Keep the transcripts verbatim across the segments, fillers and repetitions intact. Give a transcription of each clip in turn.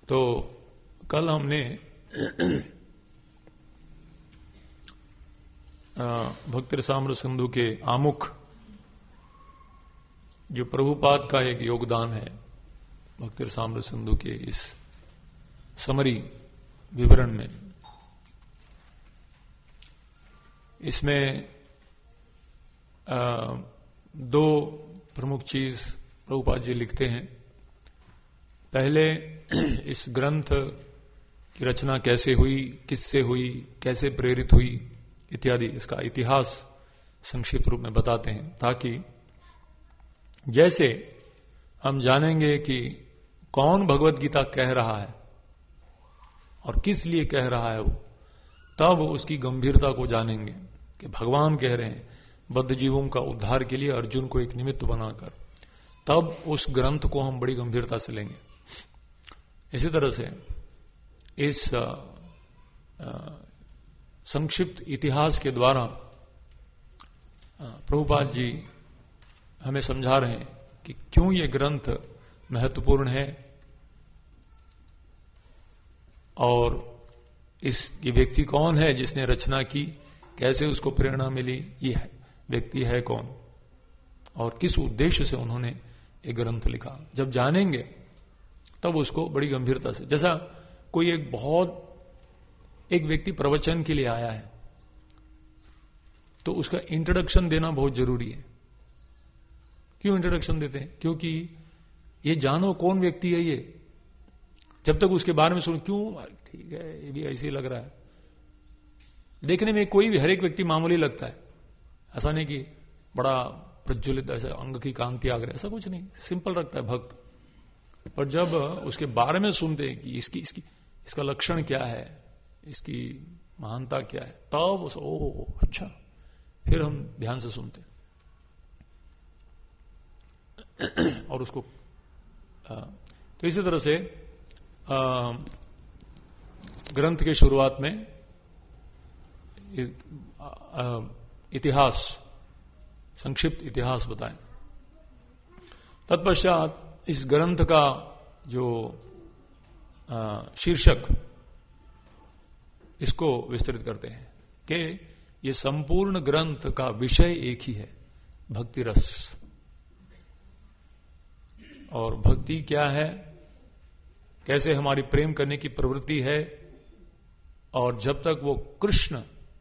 तो कल हमने भक्ति रसामृत सिंधु के आमुख जो प्रभुपाद का एक योगदान है भक्ति रसामृत सिंधु के इस समरी विवरण में, इसमें आ, दो प्रमुख चीज प्रभुपाद जी लिखते हैं। पहले इस ग्रंथ की रचना कैसे हुई, किससे हुई, कैसे प्रेरित हुई इत्यादि इसका इतिहास संक्षिप्त रूप में बताते हैं, ताकि जैसे हम जानेंगे कि कौन भगवत गीता कह रहा है और किस लिए कह रहा है वो, तब उसकी गंभीरता को जानेंगे कि भगवान कह रहे हैं बद्ध जीवों का उद्धार के लिए अर्जुन को एक निमित्त बनाकर, तब उस ग्रंथ को हम बड़ी गंभीरता से लेंगे। इसी तरह से इस संक्षिप्त इतिहास के द्वारा प्रभुपाद जी हमें समझा रहे हैं कि क्यों ये ग्रंथ महत्वपूर्ण है और इस ये व्यक्ति कौन है जिसने रचना की, कैसे उसको प्रेरणा मिली, ये है व्यक्ति है कौन और किस उद्देश्य से उन्होंने एक ग्रंथ लिखा। जब जानेंगे तब उसको बड़ी गंभीरता से, जैसा कोई एक बहुत एक व्यक्ति प्रवचन के लिए आया है तो उसका इंट्रोडक्शन देना बहुत जरूरी है। क्यों इंट्रोडक्शन देते हैं? क्योंकि ये जानो कौन व्यक्ति है ये, जब तक उसके बारे में सुनो क्यों ठीक है ये भी ऐसे ही लग रहा है, देखने में कोई भी हर एक व्यक्ति मामूली लगता है, ऐसा नहीं कि बड़ा प्रज्वलित ऐसा अंग की कांति आ गई, ऐसा कुछ नहीं, सिंपल रखता है भक्त। पर जब उसके बारे में सुनते हैं कि इसकी इसकी इसका लक्षण क्या है, इसकी महानता क्या है, तब उस ओ अच्छा फिर हम ध्यान से सुनते हैं और उसको आ, तो इसी तरह से आ, ग्रंथ के शुरुआत में इतिहास, संक्षिप्त इतिहास बताएं। तत्पश्चात इस ग्रंथ का जो शीर्षक इसको विस्तृत करते हैं कि ये संपूर्ण ग्रंथ का विषय एक ही है, भक्ति रस। और भक्ति क्या है, कैसे हमारी प्रेम करने की प्रवृत्ति है, और जब तक वो कृष्ण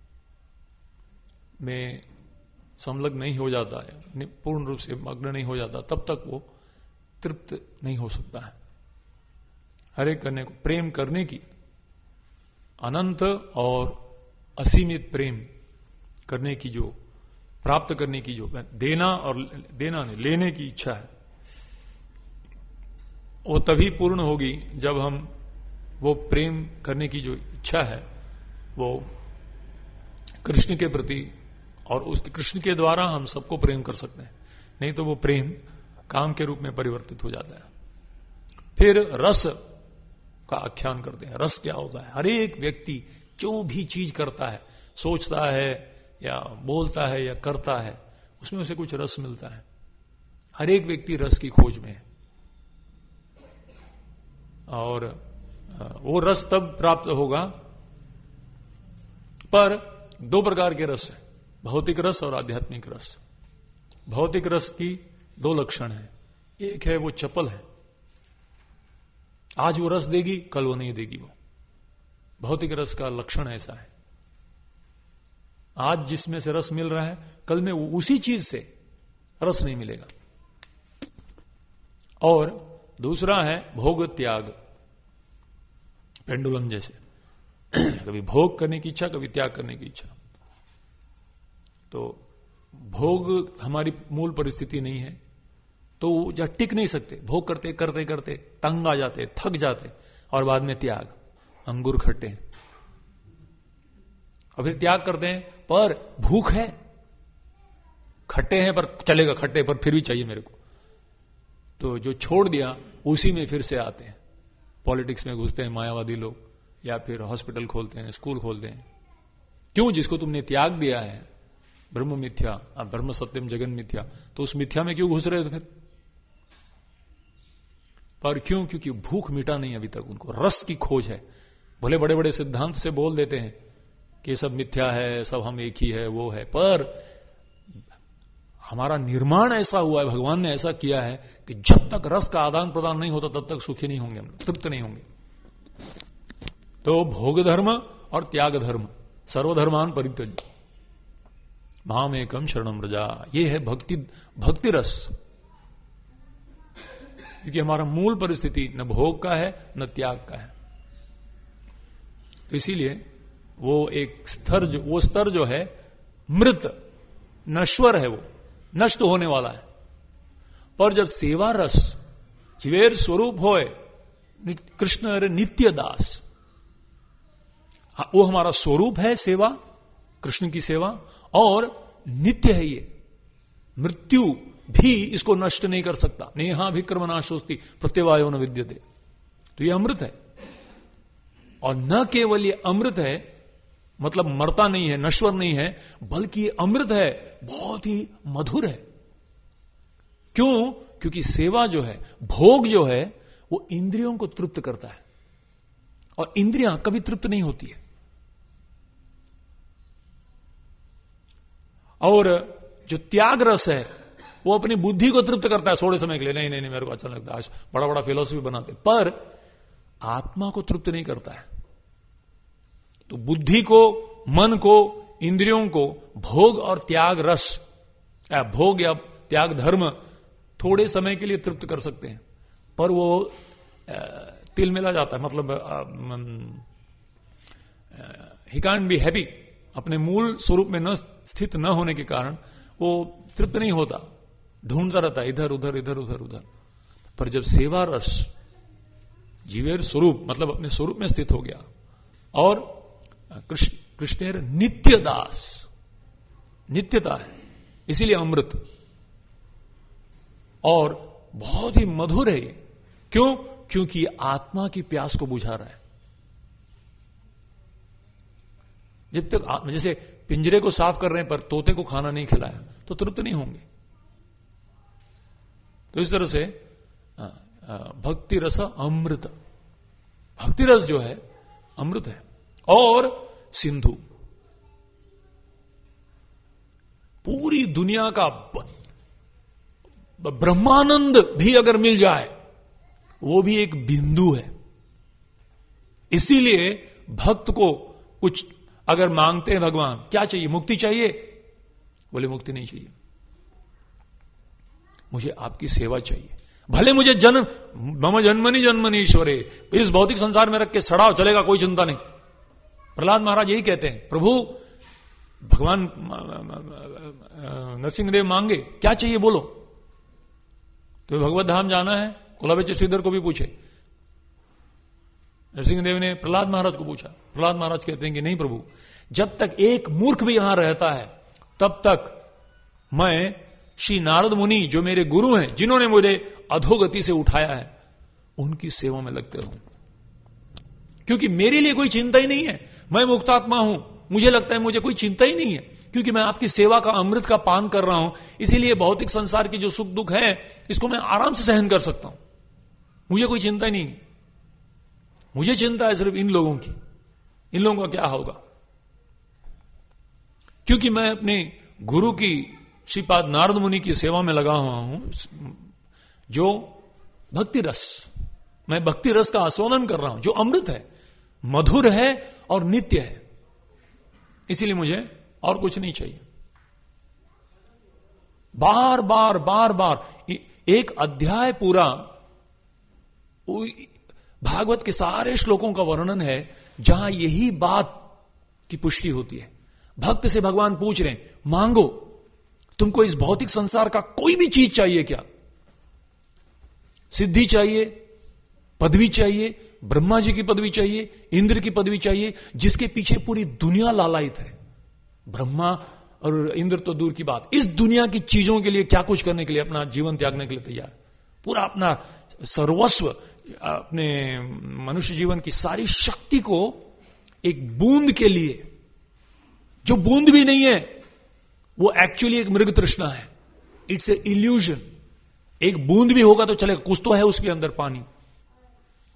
में संलग्न नहीं हो जाता है, पूर्ण रूप से मग्न नहीं हो जाता, तब तक वो तृप्त नहीं हो सकता है। हर एक करने को प्रेम करने की, अनंत और असीमित प्रेम करने की, जो प्राप्त करने की, जो देना और देना नहीं लेने की इच्छा है, वो तभी पूर्ण होगी जब हम वो प्रेम करने की जो इच्छा है वो कृष्ण के प्रति, और उस कृष्ण के द्वारा हम सबको प्रेम कर सकते हैं, नहीं तो वो प्रेम काम के रूप में परिवर्तित हो जाता है। फिर रस का आख्यान करते हैं। रस क्या होता है? हर एक व्यक्ति जो भी चीज करता है, सोचता है या बोलता है या करता है, उसमें उसे कुछ रस मिलता है। हर एक व्यक्ति रस की खोज में है, और वो रस तब प्राप्त होगा, पर दो प्रकार के रस है, भौतिक रस और आध्यात्मिक रस। भौतिक रस की दो लक्षण है, एक है वो चपल है, आज वो रस देगी कल वो नहीं देगी। वो भौतिक रस का लक्षण ऐसा है, आज जिसमें से रस मिल रहा है कल में उसी चीज से रस नहीं मिलेगा। और दूसरा है भोग त्याग, पेंडुलम जैसे, कभी भोग करने की इच्छा, कभी त्याग करने की इच्छा। तो भोग हमारी मूल परिस्थिति नहीं है, तो जब टिक नहीं सकते, भोग करते करते करते तंग आ जाते, थक जाते, और बाद में त्याग, अंगूर खट्टे, और फिर त्याग करते हैं, पर भूख है, खट्टे हैं पर चलेगा, खट्टे पर फिर भी चाहिए मेरे को, तो जो छोड़ दिया उसी में फिर से आते हैं, पॉलिटिक्स में घुसते हैं मायावादी लोग, या फिर हॉस्पिटल खोलते हैं, स्कूल खोलते हैं। क्यों? जिसको तुमने त्याग दिया है, ब्रह्म मिथ्या, ब्रह्म सत्यम जगन मिथ्या, तो उस मिथ्या में क्यों घुस रहे हो? फिर पर क्यों? क्योंकि भूख मिटा नहीं अभी तक, उनको रस की खोज है। भले बड़े बड़े सिद्धांत से बोल देते हैं कि ये सब मिथ्या है, सब हम एक ही है, वो है, पर हमारा निर्माण ऐसा हुआ है, भगवान ने ऐसा किया है कि जब तक रस का आदान प्रदान नहीं होता तब तक सुखी नहीं होंगे, हम तृप्त नहीं होंगे। तो भोग धर्म और त्याग धर्म, सर्वधर्मान परित्यज्य माम एकम शरणम व्रजा, ये है भक्ति, भक्ति रस। क्योंकि हमारा मूल परिस्थिति न भोग का है न त्याग का है। तो इसीलिए वो एक स्तर जो वो स्तर जो है मृत, नश्वर है, वो नष्ट होने वाला है। पर जब सेवा रस जीवेर स्वरूप होए कृष्ण अरे नित्य दास, वो हमारा स्वरूप है सेवा, कृष्ण की सेवा, और नित्य है ये, मृत्यु भी इसको नष्ट नहीं कर सकता। नेहा विक्रम नाशोस्ति प्रत्यवायो न विद्यते। तो ये अमृत है, और न केवल ये अमृत है, मतलब मरता नहीं है, नश्वर नहीं है, बल्कि ये अमृत है, बहुत ही मधुर है। क्यों? क्योंकि सेवा जो है, भोग जो है, वो इंद्रियों को तृप्त करता है, और इंद्रियां कभी तृप्त नहीं होती है। और जो त्याग रस है वो अपनी बुद्धि को तृप्त करता है थोड़े समय के लिए, नहीं नहीं नहीं मेरे को अच्छा लगता है, आज बड़ा बड़ा फिलोसफी बनाते, पर आत्मा को तृप्त नहीं करता है। तो बुद्धि को, मन को, इंद्रियों को भोग और त्याग रस, या भोग या त्याग धर्म थोड़े समय के लिए तृप्त कर सकते हैं, पर वो तिल मिला जाता है, मतलब ही कांट बी हैप्पी, अपने मूल स्वरूप में न स्थित न होने के कारण वो तृप्त नहीं होता, ढूंढता रहता है इधर उधर इधर उधर उधर। पर जब सेवा रस जीवेर स्वरूप, मतलब अपने स्वरूप में स्थित हो गया, और कृष्ण कृष्णेर नित्य दास, नित्यता है, इसीलिए अमृत, और बहुत ही मधुर है ये। क्यों? क्योंकि ये आत्मा की प्यास को बुझा रहा है। जब तक, जैसे पिंजरे को साफ कर रहे हैं पर तोते को खाना नहीं खिलाया तो तृप्त नहीं होंगे। तो इस तरह से भक्ति रस अमृत, भक्ति रस जो है अमृत है। और सिंधु, पूरी दुनिया का ब्रह्मानंद भी अगर मिल जाए वो भी एक बिंदु है। इसीलिए भक्त को कुछ अगर मांगते हैं, भगवान क्या चाहिए, मुक्ति चाहिए, बोले मुक्ति नहीं चाहिए, मुझे आपकी सेवा चाहिए, भले मुझे जन्म मम जन्मनि जन्मनि ईश्वरे, इस भौतिक संसार में रख के सड़ाओ, चलेगा, कोई चिंता नहीं। प्रहलाद महाराज यही कहते हैं, प्रभु भगवान नरसिंहदेव मांगे क्या चाहिए बोलो, तो भगवत धाम जाना है, कुलाबेच श्रीधर को भी पूछे, नरसिंहदेव ने प्रहलाद महाराज को पूछा, प्रहलाद महाराज कहते हैं कि नहीं प्रभु, जब तक एक मूर्ख भी यहां रहता है तब तक मैं श्री नारद मुनि जो मेरे गुरु हैं, जिन्होंने मुझे अधोगति से उठाया है, उनकी सेवा में लगते रहूं, क्योंकि मेरे लिए कोई चिंता ही नहीं है, मैं मुक्तात्मा हूं, मुझे लगता है मुझे कोई चिंता ही नहीं है, क्योंकि मैं आपकी सेवा का अमृत का पान कर रहा हूं। इसीलिए भौतिक संसार की जो सुख दुख है इसको मैं आराम से सहन कर सकता हूं, मुझे कोई चिंता ही नहीं है। मुझे चिंता है सिर्फ इन लोगों की, इन लोगों का क्या होगा, क्योंकि मैं अपने गुरु की श्रीपाद नारद मुनि की सेवा में लगा हुआ हूं, जो भक्ति रस, मैं भक्ति रस का आस्वादन कर रहा हूं, जो अमृत है, मधुर है और नित्य है। इसीलिए मुझे और कुछ नहीं चाहिए। बार बार बार बार एक अध्याय पूरा भागवत के सारे श्लोकों का वर्णन है जहां यही बात की पुष्टि होती है। भक्त से भगवान पूछ रहे हैं, मांगो, तुमको इस भौतिक संसार का कोई भी चीज चाहिए क्या? सिद्धि चाहिए, पदवी चाहिए, ब्रह्मा जी की पदवी चाहिए, इंद्र की पदवी चाहिए, जिसके पीछे पूरी दुनिया लालायित है। ब्रह्मा और इंद्र तो दूर की बात, इस दुनिया की चीजों के लिए क्या कुछ करने के लिए अपना जीवन त्यागने के लिए तैयार, पूरा अपना सर्वस्व, अपने मनुष्य जीवन की सारी शक्ति को एक बूंद के लिए, जो बूंद भी नहीं है, वो एक्चुअली एक मृग तृष्णा है, इट्स ए इल्यूजन। एक बूंद भी होगा तो चलेगा, कुछ तो है उसके अंदर पानी,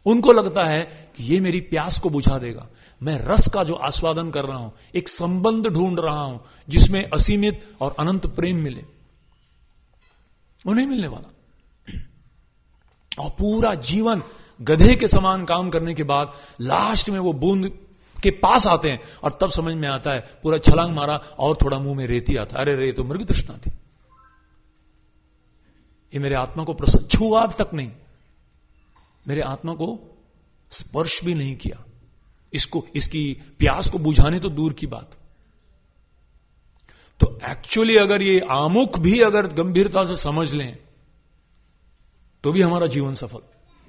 उनको लगता है कि ये मेरी प्यास को बुझा देगा, मैं रस का जो आस्वादन कर रहा हूं, एक संबंध ढूंढ रहा हूं जिसमें असीमित और अनंत प्रेम मिले, वो नहीं मिलने वाला। और पूरा जीवन गधे के समान काम करने के बाद लास्ट में वो बूंद के पास आते हैं और तब समझ में आता है, पूरा छलांग मारा और थोड़ा मुंह में रेती आता, अरे रे तो मृग तृष्णा थी, ये मेरे आत्मा को प्रसन्न, छुआ अब तक नहीं, मेरे आत्मा को स्पर्श भी नहीं किया, इसको इसकी प्यास को बुझाने तो दूर की बात। तो एक्चुअली अगर ये आमुख भी अगर गंभीरता से समझ लें तो भी हमारा जीवन सफल।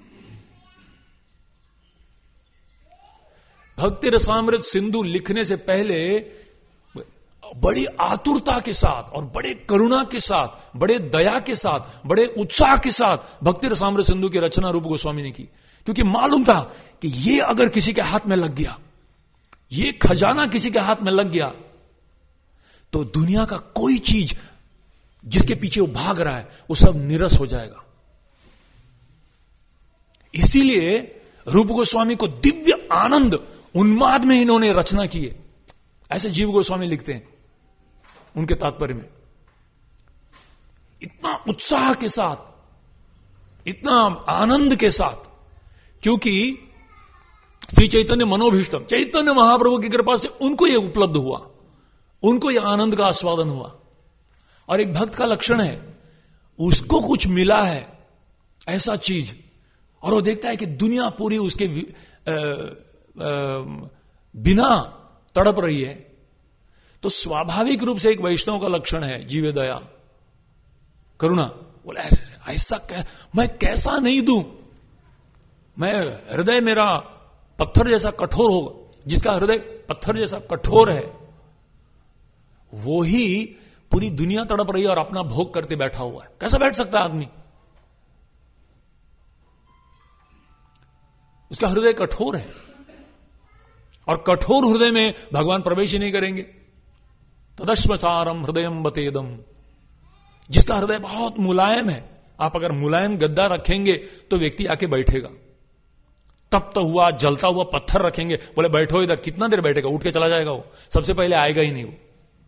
भक्ति रसामृत सिंधु लिखने से पहले बड़ी आतुरता के साथ और बड़े करुणा के साथ, बड़े दया के साथ, बड़े उत्साह के साथ भक्ति रसामृत सिंधु की रचना रूप गोस्वामी ने की, क्योंकि मालूम था कि ये अगर किसी के हाथ में लग गया, ये खजाना किसी के हाथ में लग गया, तो दुनिया का कोई चीज जिसके पीछे वो भाग रहा है वो सब निरस हो जाएगा। इसीलिए रूप गोस्वामी को दिव्य आनंद उन्माद में इन्होंने रचना की है, ऐसे जीव गोस्वामी लिखते हैं उनके तात्पर्य में। इतना उत्साह के साथ, इतना आनंद के साथ, क्योंकि श्री चैतन्य मनोभीष्टम, चैतन्य महाप्रभु की कृपा से उनको यह उपलब्ध हुआ, उनको यह आनंद का आस्वादन हुआ। और एक भक्त का लक्षण है, उसको कुछ मिला है ऐसा चीज, और वो देखता है कि दुनिया पूरी उसके आ, आ, बिना तड़प रही है, तो स्वाभाविक रूप से एक वैष्णव का लक्षण है जीवे दया करुणा। बोले ऐसा कै, मैं कैसा नहीं दूं, मैं हृदय मेरा पत्थर जैसा कठोर होगा, जिसका हृदय पत्थर जैसा कठोर है वो ही पूरी दुनिया तड़प रही है और अपना भोग करते बैठा हुआ है। कैसा बैठ सकता है आदमी, उसका हृदय कठोर है, और कठोर हृदय में भगवान प्रवेश ही नहीं करेंगे। तदश्मसारम हृदयम बतेदम, जिसका हृदय बहुत मुलायम है, आप अगर मुलायम गद्दा रखेंगे तो व्यक्ति आके बैठेगा। तप्त हुआ जलता हुआ पत्थर रखेंगे, बोले बैठो इधर, कितना देर बैठेगा, उठ के चला जाएगा, वो सबसे पहले आएगा ही नहीं वो।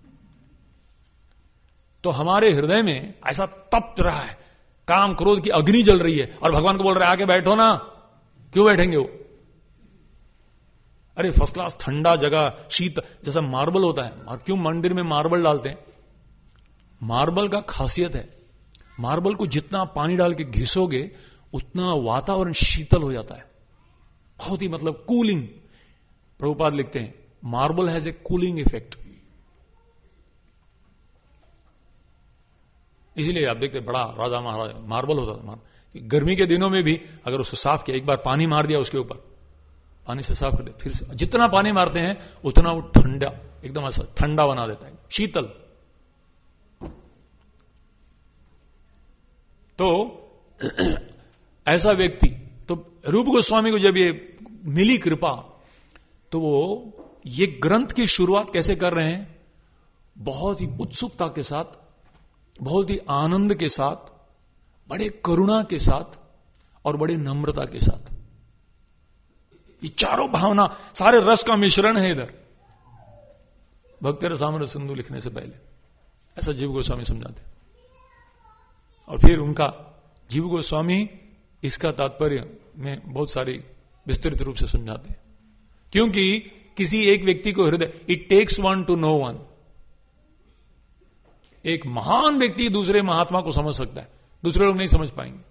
तो हमारे हृदय में ऐसा तप्त रहा है, काम क्रोध की अग्नि जल रही है, और भगवान को बोल रहे आके बैठो ना, क्यों बैठेंगे वो? अरे फर्स्ट क्लास ठंडा जगह, शीत, जैसा मार्बल होता है, और क्यों मंदिर में मार्बल डालते हैं? मार्बल का खासियत है, मार्बल को जितना पानी डाल के घिसोगे उतना वातावरण शीतल हो जाता है, बहुत ही मतलब कूलिंग। प्रभुपाद लिखते हैं marble has a cooling effect. इसीलिए आप देखते बड़ा राजा महाराजा मार्बल होता था, गर्मी के दिनों में भी अगर उसको साफ किया, एक बार पानी मार दिया उसके ऊपर, पानी से साफ कर दिया, फिर से जितना पानी मारते हैं उतना वो ठंडा, एकदम ऐसा ठंडा बना देता है, शीतल। तो ऐसा व्यक्ति, तो रूप गोस्वामी को जब ये मिली कृपा, तो वो ये ग्रंथ की शुरुआत कैसे कर रहे हैं? बहुत ही उत्सुकता के साथ, बहुत ही आनंद के साथ, बड़े करुणा के साथ और बड़े नम्रता के साथ। ये चारों भावना, सारे रस का मिश्रण है इधर भक्ति रसामृत सिंधु लिखने से पहले, ऐसा जीव गोस्वामी समझाते। और फिर उनका जीव गोस्वामी इसका तात्पर्य में बहुत सारी विस्तृत रूप से समझाते हैं, क्योंकि किसी एक व्यक्ति को हृदय, it takes one two no one. एक महान व्यक्ति दूसरे महात्मा को समझ सकता है, दूसरे लोग नहीं समझ पाएंगे,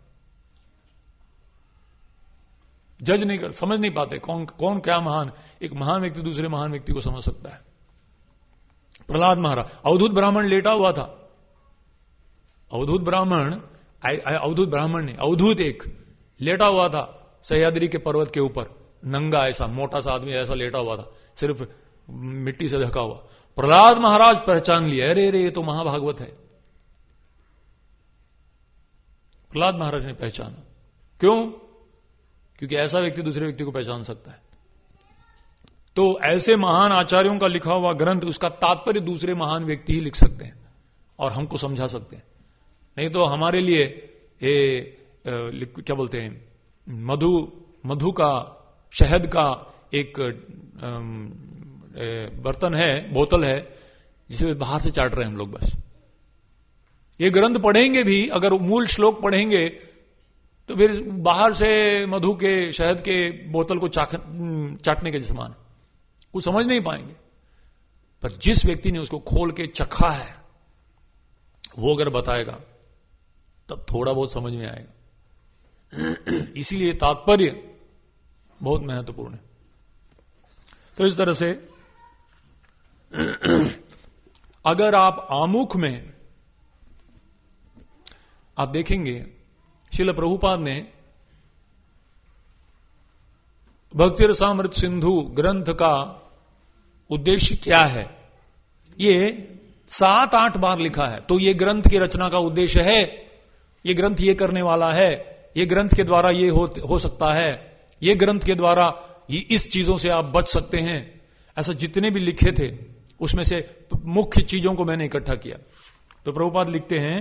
जज नहीं कर, समझ नहीं पाते कौन कौन क्या महान। एक महान व्यक्ति दूसरे महान व्यक्ति को समझ सकता है। प्रहलाद महाराज, अवधूत ब्राह्मण लेटा हुआ था, अवधूत ब्राह्मण अवधूत ब्राह्मण नहीं अवधूत एक लेटा हुआ था सह्याद्री के पर्वत के ऊपर, नंगा, ऐसा मोटा सा आदमी ऐसा लेटा हुआ था, सिर्फ मिट्टी से ढका हुआ। प्रहलाद महाराज पहचान लिया, अरे रे ये तो महाभागवत है। प्रहलाद महाराज ने पहचाना, क्यों? क्योंकि ऐसा व्यक्ति दूसरे व्यक्ति को पहचान सकता है। तो ऐसे महान आचार्यों का लिखा हुआ ग्रंथ, उसका तात्पर्य दूसरे महान व्यक्ति ही लिख सकते हैं और हमको समझा सकते हैं। नहीं तो हमारे लिए ये क्या बोलते हैं, मधु मधु का, शहद का एक बर्तन है, बोतल है, जिसे बाहर से चाट रहे हैं हम लोग बस। ये ग्रंथ पढ़ेंगे भी, अगर मूल श्लोक पढ़ेंगे तो फिर बाहर से मधु के, शहद के बोतल को चाटने के समान, कुछ समझ नहीं पाएंगे। पर जिस व्यक्ति ने उसको खोल के चखा है, वो अगर बताएगा तब थोड़ा बहुत समझ में आएगा। इसीलिए तात्पर्य बहुत महत्वपूर्ण है। तो इस तरह से अगर आप आमुख में आप देखेंगे, श्रील प्रभुपाद ने भक्ति रसामृत सिंधु ग्रंथ का उद्देश्य क्या है, ये सात आठ बार लिखा है। तो ये ग्रंथ की रचना का उद्देश्य है, ये ग्रंथ ये करने वाला है, ये ग्रंथ के द्वारा ये हो, हो सकता है, ये ग्रंथ के द्वारा ये इस चीजों से आप बच सकते हैं। ऐसा जितने भी लिखे थे उसमें से मुख्य चीजों को मैंने इकट्ठा किया। तो प्रभुपाद लिखते हैं,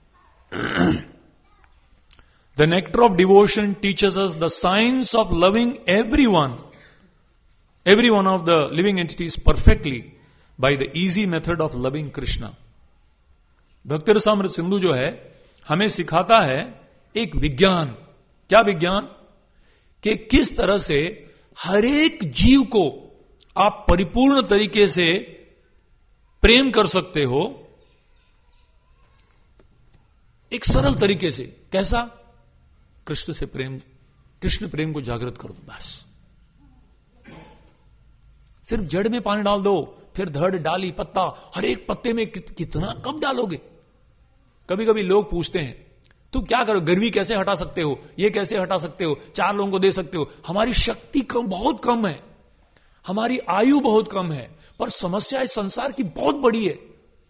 the nectar of devotion teaches us the science of loving everyone everyone of the living entities perfectly by the easy method of loving Krishna. Bhakti Rasamrita Sindhu जो है हमें सिखाता है एक विज्ञान। क्या विज्ञान? कि किस तरह से हर एक जीव को आप परिपूर्ण तरीके से प्रेम कर सकते हो, एक सरल तरीके से। कैसा? कृष्ण से प्रेम, कृष्ण प्रेम को जागृत करो बस। सिर्फ जड़ में पानी डाल दो, फिर धड़, डाली, पत्ता, हर एक पत्ते में कि, कितना कब डालोगे? कभी कभी लोग पूछते हैं, तू क्या करो, गर्मी कैसे हटा सकते हो, ये कैसे हटा सकते हो, चार लोगों को दे सकते हो। हमारी शक्ति कम, बहुत कम है, हमारी आयु बहुत कम है, पर समस्या इस संसार की बहुत बड़ी है।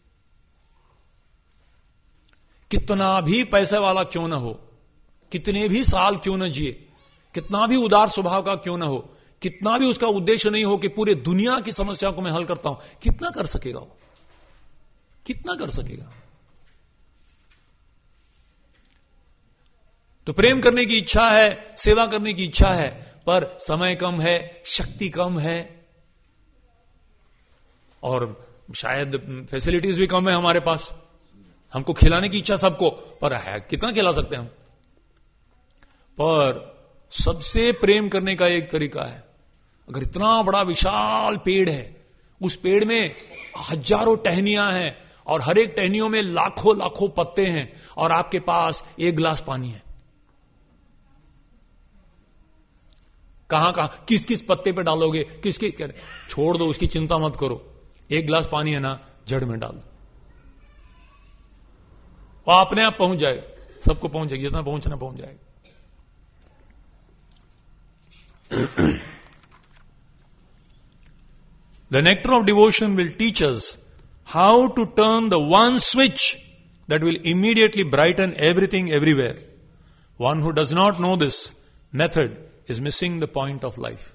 कितना भी पैसे वाला क्यों ना हो, कितने भी साल क्यों न जिए, कितना भी उदार स्वभाव का क्यों ना हो, कितना भी उसका उद्देश्य नहीं हो कि पूरे दुनिया की समस्या को मैं हल करता हूं, कितना कर सकेगा वो? कितना कर सकेगा? तो प्रेम करने की इच्छा है, सेवा करने की इच्छा है, पर समय कम है, शक्ति कम है, और शायद फैसिलिटीज भी कम है हमारे पास। हमको खिलाने की इच्छा सबको, पर है कितना खिला सकते हैं हम? पर सबसे प्रेम करने का एक तरीका है। अगर इतना बड़ा विशाल पेड़ है, उस पेड़ में हजारों टहनियां हैं, और हर एक टहनियों में लाखों लाखों पत्ते हैं, और आपके पास एक गिलास पानी है, कहां कहां किस किस पत्ते पे डालोगे, किस किस कर, छोड़ दो, उसकी चिंता मत करो। एक गिलास पानी है ना, जड़ में डाल दो, और अपने आप पहुंच जाएगा, सबको पहुंच जाएगा, जितना पहुंचना पहुंच जाएगा। The nectar of devotion will teach us how to turn the one switch that will immediately brighten everything everywhere. One who does not know this method is missing the point of life.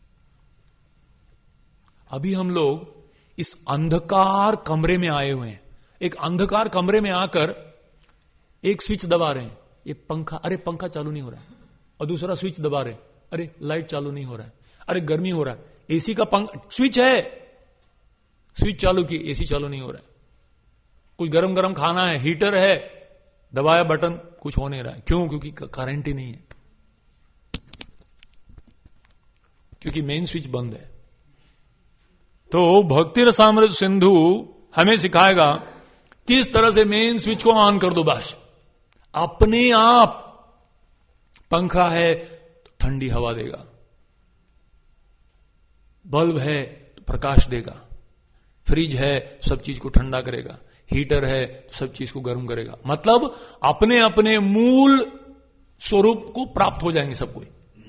अभी हम लोग इस अंधकार कमरे में आए हुए हैं। एक अंधकार कमरे में आकर एक स्विच दबा रहे हैं, ये पंखा, अरे पंखा चालू नहीं हो रहा है, और दूसरा स्विच दबा रहे हैं, अरे लाइट चालू नहीं हो रहा है, अरे गर्मी हो रहा है, एसी का पंख स्विच है, स्विच चालू की, एसी चालू नहीं हो रहा है, कुछ गरम गरम खाना है, हीटर है, दबाया बटन, कुछ हो नहीं रहा है। क्यों? क्योंकि करंट ही नहीं है, क्योंकि मेन स्विच बंद है। तो भक्ति रसामृत सिंधु हमें सिखाएगा किस तरह से मेन स्विच को ऑन कर दो बस। अपने आप पंखा है तो ठंडी हवा देगा, बल्ब है तो प्रकाश देगा, फ्रिज है सब चीज को ठंडा करेगा, हीटर है तो सब चीज को गर्म करेगा। मतलब अपने अपने मूल स्वरूप को प्राप्त हो जाएंगे सब कोई।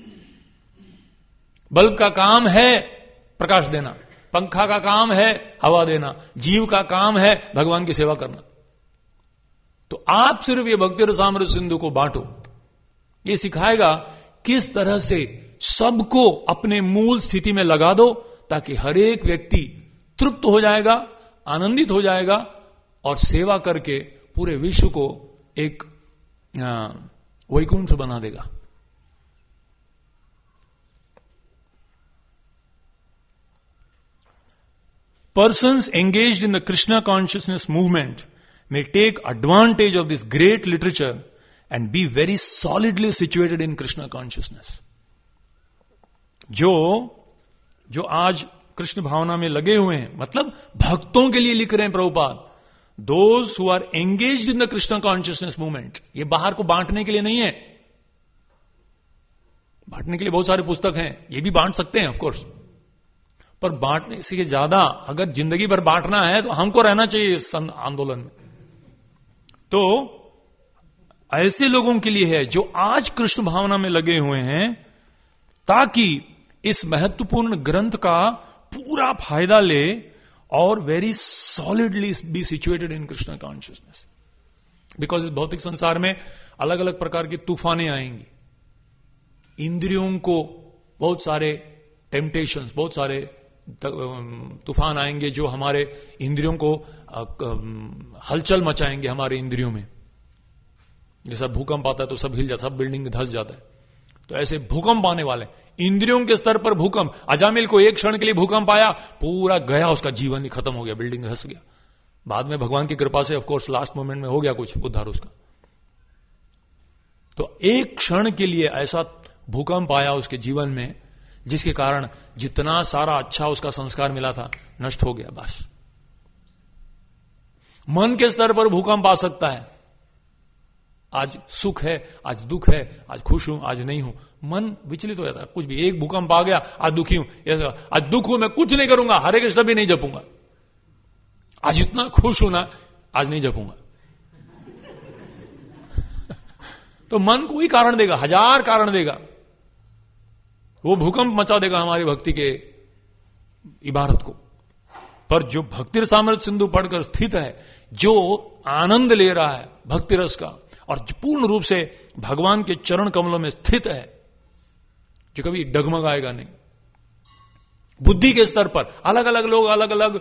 बल्ब का काम है प्रकाश देना, पंखा का काम है हवा देना, जीव का काम है भगवान की सेवा करना। तो आप सिर्फ ये भक्ति रसामृत सिंधु को बांटो, ये सिखाएगा किस तरह से सबको अपने मूल स्थिति में लगा दो, ताकि हर एक व्यक्ति तृप्त हो जाएगा, आनंदित हो जाएगा, और सेवा करके पूरे विश्व को एक वैकुंठ बना देगा। Persons engaged in the Krishna consciousness movement may take advantage of this great literature and be very solidly situated in Krishna consciousness. जो जो आज कृष्ण भावना में लगे हुए हैं, मतलब भक्तों के लिए लिख रहे हैं Prabhupada, those who are engaged in the Krishna consciousness movement. ये बाहर को बांटने के लिए नहीं है. बांटने के लिए बहुत सारे पुस्तक हैं, ये भी बांट सकते हैं ऑफ कोर्स, पर बांटने से ज्यादा अगर जिंदगी भर बांटना है तो हमको रहना चाहिए इस आंदोलन में. तो ऐसे लोगों के लिए है जो आज कृष्ण भावना में लगे हुए हैं, ताकि इस महत्वपूर्ण ग्रंथ का पूरा फायदा ले और very solidly be situated in Krishna consciousness. Because इस भौतिक संसार में अलग अलग प्रकार की तूफानें आएंगी. इंद्रियों को बहुत सारे टेम्पटेशंस, बहुत सारे तूफान आएंगे जो हमारे इंद्रियों को हलचल मचाएंगे. हमारे इंद्रियों में जैसा भूकंप आता है तो सब हिल जाता, सब बिल्डिंग धस जाता है. तो ऐसे भूकंप आने वाले, इंद्रियों के स्तर पर भूकंप. अजामिल को एक क्षण के लिए भूकंप आया, पूरा गया, उसका जीवन ही खत्म हो गया, बिल्डिंग धस गया. बाद में भगवान की कृपा से ऑफ कोर्स लास्ट मोमेंट में हो गया कुछ उद्धार उसका. तो एक क्षण के लिए ऐसा भूकंप आया उसके जीवन में, जिसके कारण जितना सारा अच्छा उसका संस्कार मिला था नष्ट हो गया. बस मन के स्तर पर भूकंप आ सकता है. आज सुख है, आज दुख है, आज खुश हूं, आज नहीं हूं, मन विचलित हो जाता है. कुछ भी, एक भूकंप आ गया, आज दुखी हूं, आज दुख हूं, मैं कुछ नहीं करूंगा, हरे कृष्ण भी नहीं जपूंगा. आज इतना खुश हूं ना, आज नहीं जपूंगा. तो मन कोई कारण देगा, हजार कारण देगा, वो भूकंप मचा देगा हमारी भक्ति के इबारत को. पर जो भक्ति सामर्थ्य सिंधु पढ़कर स्थित है, जो आनंद ले रहा है भक्ति रस का, और पूर्ण रूप से भगवान के चरण कमलों में स्थित है, जो कभी डगमगाएगा नहीं. बुद्धि के स्तर पर अलग अलग लोग अलग अलग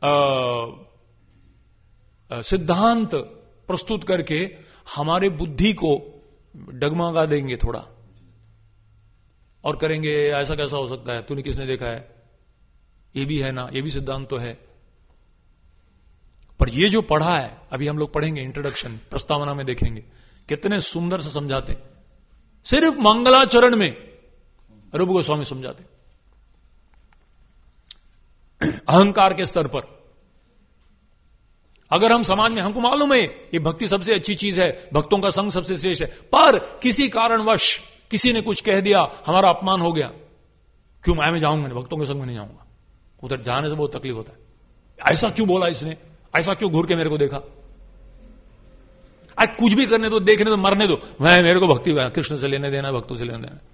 सिद्धांत प्रस्तुत करके हमारे बुद्धि को डगमगा देंगे थोड़ा, और करेंगे ऐसा कैसा हो सकता है, तूने किसने देखा है, ये भी है ना, ये भी सिद्धांत तो है. पर ये जो पढ़ा है, अभी हम लोग पढ़ेंगे इंट्रोडक्शन, प्रस्तावना में देखेंगे कितने सुंदर से समझाते. सिर्फ मंगलाचरण में रूप गोस्वामी समझाते. अहंकार के स्तर पर अगर हम समाज में, हमको मालूम है ये भक्ति सबसे अच्छी चीज है, भक्तों का संग सबसे श्रेष्ठ है, पर किसी कारणवश किसी ने कुछ कह दिया, हमारा अपमान हो गया, क्यों मैं में जाऊंगा, भक्तों के संग में नहीं जाऊंगा, उधर जाने से बहुत तकलीफ होता है. ऐसा क्यों बोला इसने, ऐसा क्यों घूर के मेरे को देखा, आज कुछ भी करने दो, देखने दो, मरने दो, मैं मेरे को भक्ति कृष्ण से लेने देना, भक्तों से लेने देना.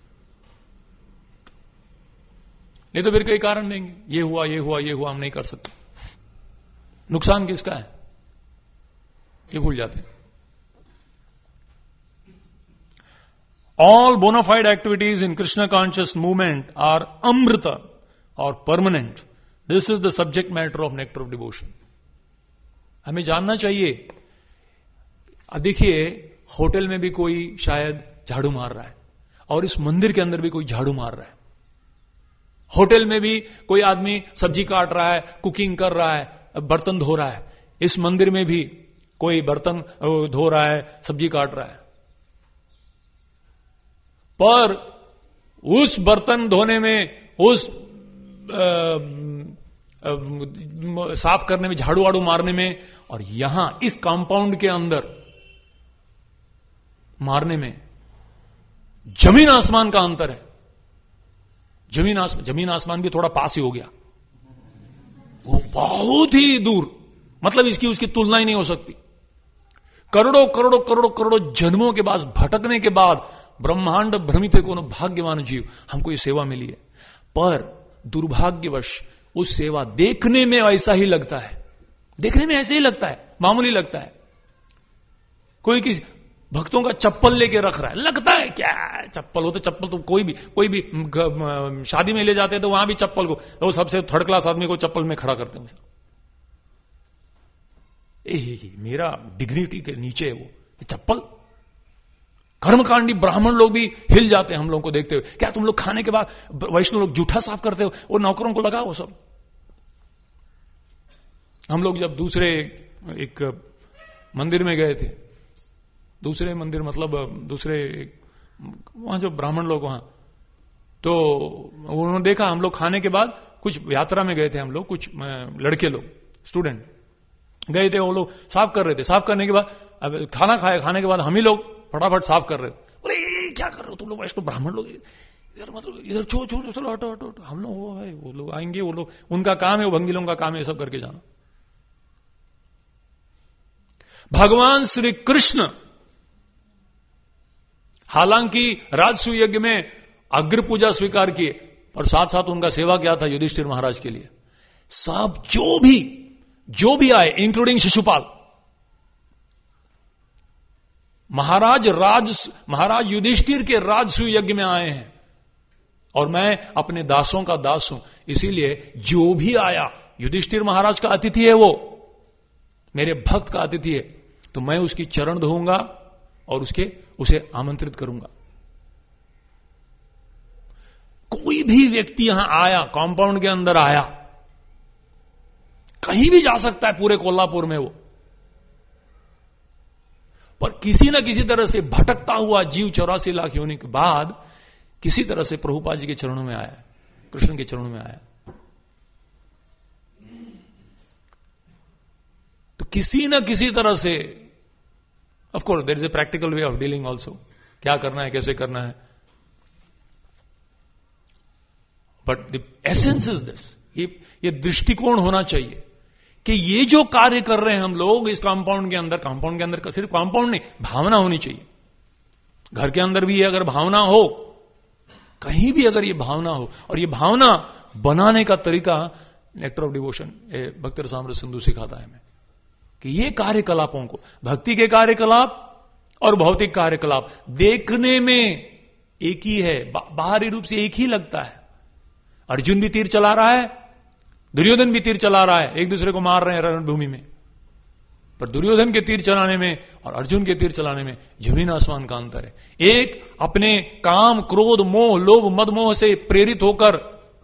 नहीं तो फिर कई कारण देंगे, ये हुआ ये हुआ ये हुआ, हम नहीं कर सकते. नुकसान किसका है ये भूल जाते हैं. All bona fide activities in Krishna conscious movement are amrita or permanent. This is the subject matter of nectar of devotion. हमें जानना चाहिए. अब देखिए, होटल में भी कोई शायद झाड़ू मार रहा है, और इस मंदिर के अंदर भी कोई झाड़ू मार रहा है. होटल में भी कोई आदमी सब्जी काट रहा है, कुकिंग कर रहा है, बर्तन धो रहा है. इस मंदिर में भी कोई बर्तन धो रहा है, सब्जी काट रहा है. पर उस बर्तन धोने में, उस आ, आ, साफ करने में, झाड़ू वाड़ू मारने में, और यहां इस कंपाउंड के अंदर मारने में जमीन आसमान का अंतर है. जमीन आसमान जमीन आसमान भी थोड़ा पास ही हो गया, वो बहुत ही दूर, मतलब इसकी उसकी तुलना ही नहीं हो सकती. करोड़ों करोड़ों करोड़ों करोड़ों जन्मों के बाद, भटकने के बाद, ब्रह्मांड भ्रमित को भाग्यवान जीव, हमको ये सेवा मिली है. पर दुर्भाग्यवश उस सेवा देखने में ऐसा ही लगता है, देखने में ऐसे ही लगता है, मामूली लगता है. कोई किसी भक्तों का चप्पल लेके रख रहा है, लगता है क्या चप्पल हो, तो चप्पल तो कोई भी कोई भी शादी में ले जाते हैं तो वहां भी चप्पल को, तो सबसे थर्ड क्लास आदमी को चप्पल में खड़ा करते हैं. ए, मेरा डिग्निटी के नीचे है वो चप्पल. कर्मकांडी ब्राह्मण लोग भी हिल जाते हैं हम लोगों को देखते हुए. क्या तुम लोग खाने के बाद, वैष्णव लोग जूठा साफ करते हो, वो नौकरों को लगा वो सब. हम लोग जब दूसरे एक मंदिर में गए थे, दूसरे मंदिर मतलब दूसरे वहां जो ब्राह्मण लोग वहां, तो उन्होंने देखा हम लोग खाने के बाद, कुछ यात्रा में गए थे हम लोग, कुछ लड़के लोग स्टूडेंट गए थे, वो लोग साफ कर रहे थे। साफ करने के बाद अब खाना खाए, खाने के बाद हम ही लोग फटाफट साफ कर रहे थे। बोले ये क्या कर रहे हो तुम लोग, वैष्णव ब्राह्मण लोग, इधर मतलब इधर छो छो चलो हटो हटो हटो। हम लोग वो भाई वो लोग आएंगे, वो लोग उनका काम है, वो भंगी लोगों का काम है ये सब करके जाना। भगवान श्री कृष्ण हालांकि राजसू यज्ञ में अग्र पूजा स्वीकार किए, और साथ साथ उनका सेवा क्या था युधिष्ठिर महाराज के लिए। सब जो भी जो भी आए, इंक्लूडिंग शिशुपाल, महाराज राज महाराज युधिष्ठिर के राजसू यज्ञ में आए हैं, और मैं अपने दासों का दास हूं, इसीलिए जो भी आया युधिष्ठिर महाराज का अतिथि है, वो मेरे भक्त का अतिथि है, तो मैं उसकी चरण धोऊंगा और उसके उसे आमंत्रित करूंगा। कोई भी व्यक्ति यहां आया, कॉम्पाउंड के अंदर आया, कहीं भी जा सकता है पूरे कोल्हापुर में वो, पर किसी न किसी तरह से भटकता हुआ जीव चौरासी लाख होने के बाद किसी तरह से प्रभुपाद जी के चरणों में आया, कृष्ण के चरणों में आया। तो किसी न किसी तरह से, of course there is a practical way of dealing also, क्या करना है, कैसे करना है, but the essence is this, ये ये दृष्टिकोण होना चाहिए कि ये जो कार्य कर रहे हैं हम लोग इस कंपाउंड के अंदर, कंपाउंड के अंदर का सिर्फ कंपाउंड नहीं, भावना होनी चाहिए। घर के अंदर भी ये अगर भावना हो, कहीं भी अगर ये भावना हो, और ये भावना बनाने का तरीका नेक्टर ऑफ डिवोशन भक्ति रसामृत सिंधु सिखाता है हमें, कि ये कार्यकलापों को, भक्ति के कार्यकलाप और भौतिक कार्यकलाप देखने में एक ही है, बाहरी रूप से एक ही लगता है। अर्जुन भी तीर चला रहा है, दुर्योधन भी तीर चला रहा है, एक दूसरे को मार रहे हैं रणभूमि में, पर दुर्योधन के तीर चलाने में और अर्जुन के तीर चलाने में जमीन आसमान का अंतर है। एक अपने काम, क्रोध, मोह, लोभ, मद मोह से प्रेरित होकर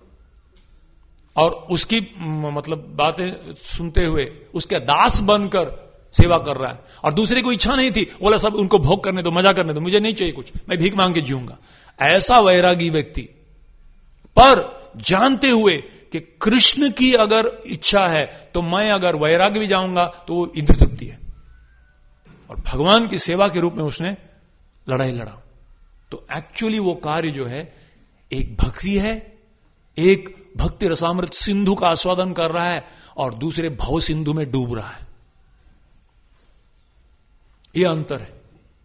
और उसकी मतलब बातें सुनते हुए उसके दास बनकर सेवा कर रहा है, और दूसरे को इच्छा नहीं थी, बोला सब उनको भोग करने दो, मजा करने दो, मुझे नहीं चाहिए कुछ, मैं भीख मांग के जीऊंगा। ऐसा वैरागी व्यक्ति, पर जानते हुए कि कृष्ण की अगर इच्छा है तो मैं अगर वैराग्य भी जाऊंगा तो वो इंद्र तृप्ति है, और भगवान की सेवा के रूप में उसने लड़ाई लड़ा। तो एक्चुअली वो कार्य जो है एक भक्ति है, एक भक्ति रसामृत सिंधु का आस्वादन कर रहा है और दूसरे भव सिंधु में डूब रहा है, ये अंतर है।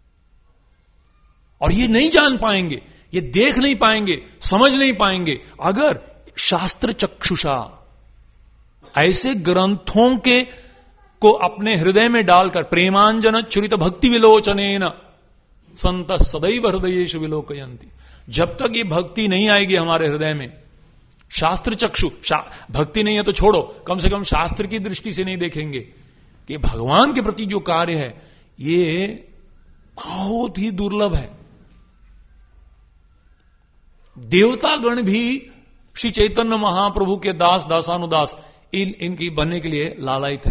और ये नहीं जान पाएंगे, ये देख नहीं पाएंगे, समझ नहीं पाएंगे अगर शास्त्र चक्षुषा ऐसे ग्रंथों के को अपने हृदय में डालकर, प्रेमांजन चुरित भक्ति विलोचनेन संत सदैव हृदयेषु विलोकयन्ति, जब तक ये भक्ति नहीं आएगी हमारे हृदय में, शास्त्र चक्षु शा, भक्ति नहीं है तो छोड़ो, कम से कम शास्त्र की दृष्टि से नहीं देखेंगे कि भगवान के प्रति जो कार्य है ये बहुत ही दुर्लभ है। देवतागण भी श्री चैतन्य महाप्रभु के दास दासानुदास इन इनकी बनने के लिए लालायित है,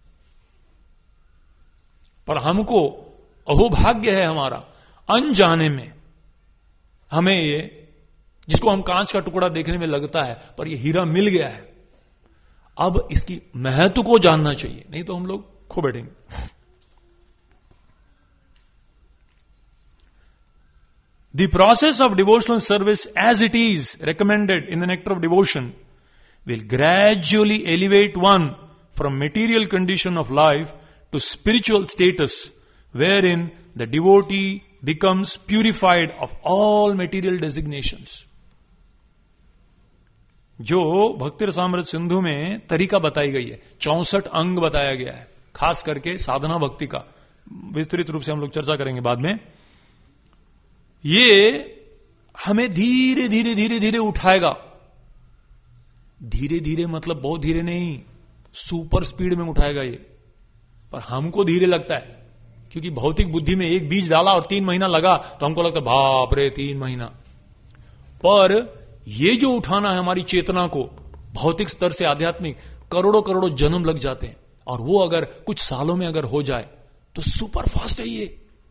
पर हमको अहोभाग्य है हमारा, अनजाने में हमें ये, जिसको हम कांच का टुकड़ा देखने में लगता है पर ये हीरा मिल गया है, अब इसकी महत्व को जानना चाहिए, नहीं तो हम लोग खो बैठेंगे। The process of devotional service as it is recommended in the Nectar of Devotion will gradually elevate one from material condition of life to spiritual status wherein the devotee becomes purified of all material designations. जो भक्ति रसामृत सिंधु में तरीका बताई गई है, चौसठ अंग बताया गया है, खास करके साधना भक्ति का विस्तृत रूप से हम लोग चर्चा करेंगे बाद में। ये हमें धीरे धीरे धीरे धीरे उठाएगा, धीरे धीरे मतलब बहुत धीरे नहीं, सुपर स्पीड में उठाएगा ये, पर हमको धीरे लगता है क्योंकि भौतिक बुद्धि में एक बीज डाला और तीन महीना लगा तो हमको लगता है बाप रे तीन महीना, पर ये जो उठाना है हमारी चेतना को भौतिक स्तर से आध्यात्मिक, करोड़ों करोड़ों जन्म लग जाते हैं, और वो अगर कुछ सालों में अगर हो जाए तो सुपर फास्ट है ये।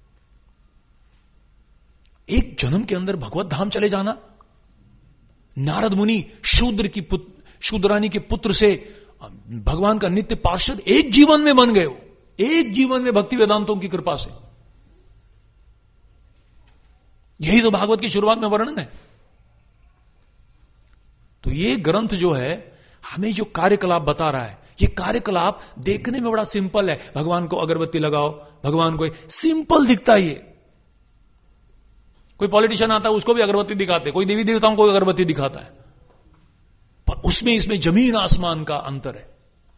एक जन्म के अंदर भगवत धाम चले जाना। नारद मुनि शूद्र की पुत्र, शूद्रानी के पुत्र से भगवान का नित्य पार्षद एक जीवन में बन गए हो, एक जीवन में भक्ति वेदांतों की कृपा से। यही तो भागवत की शुरुआत में वर्णन है। तो ये ग्रंथ जो है हमें जो कार्यकलाप बता रहा है, ये कार्यकलाप देखने में बड़ा सिंपल है। भगवान को अगरबत्ती लगाओ, भगवान को सिंपल दिखता है ये। कोई पॉलिटिशियन आता है उसको भी अगरबत्ती दिखाते, कोई देवी देवताओं को अगरबत्ती दिखाता है, पर उसमें इसमें जमीन आसमान का अंतर है।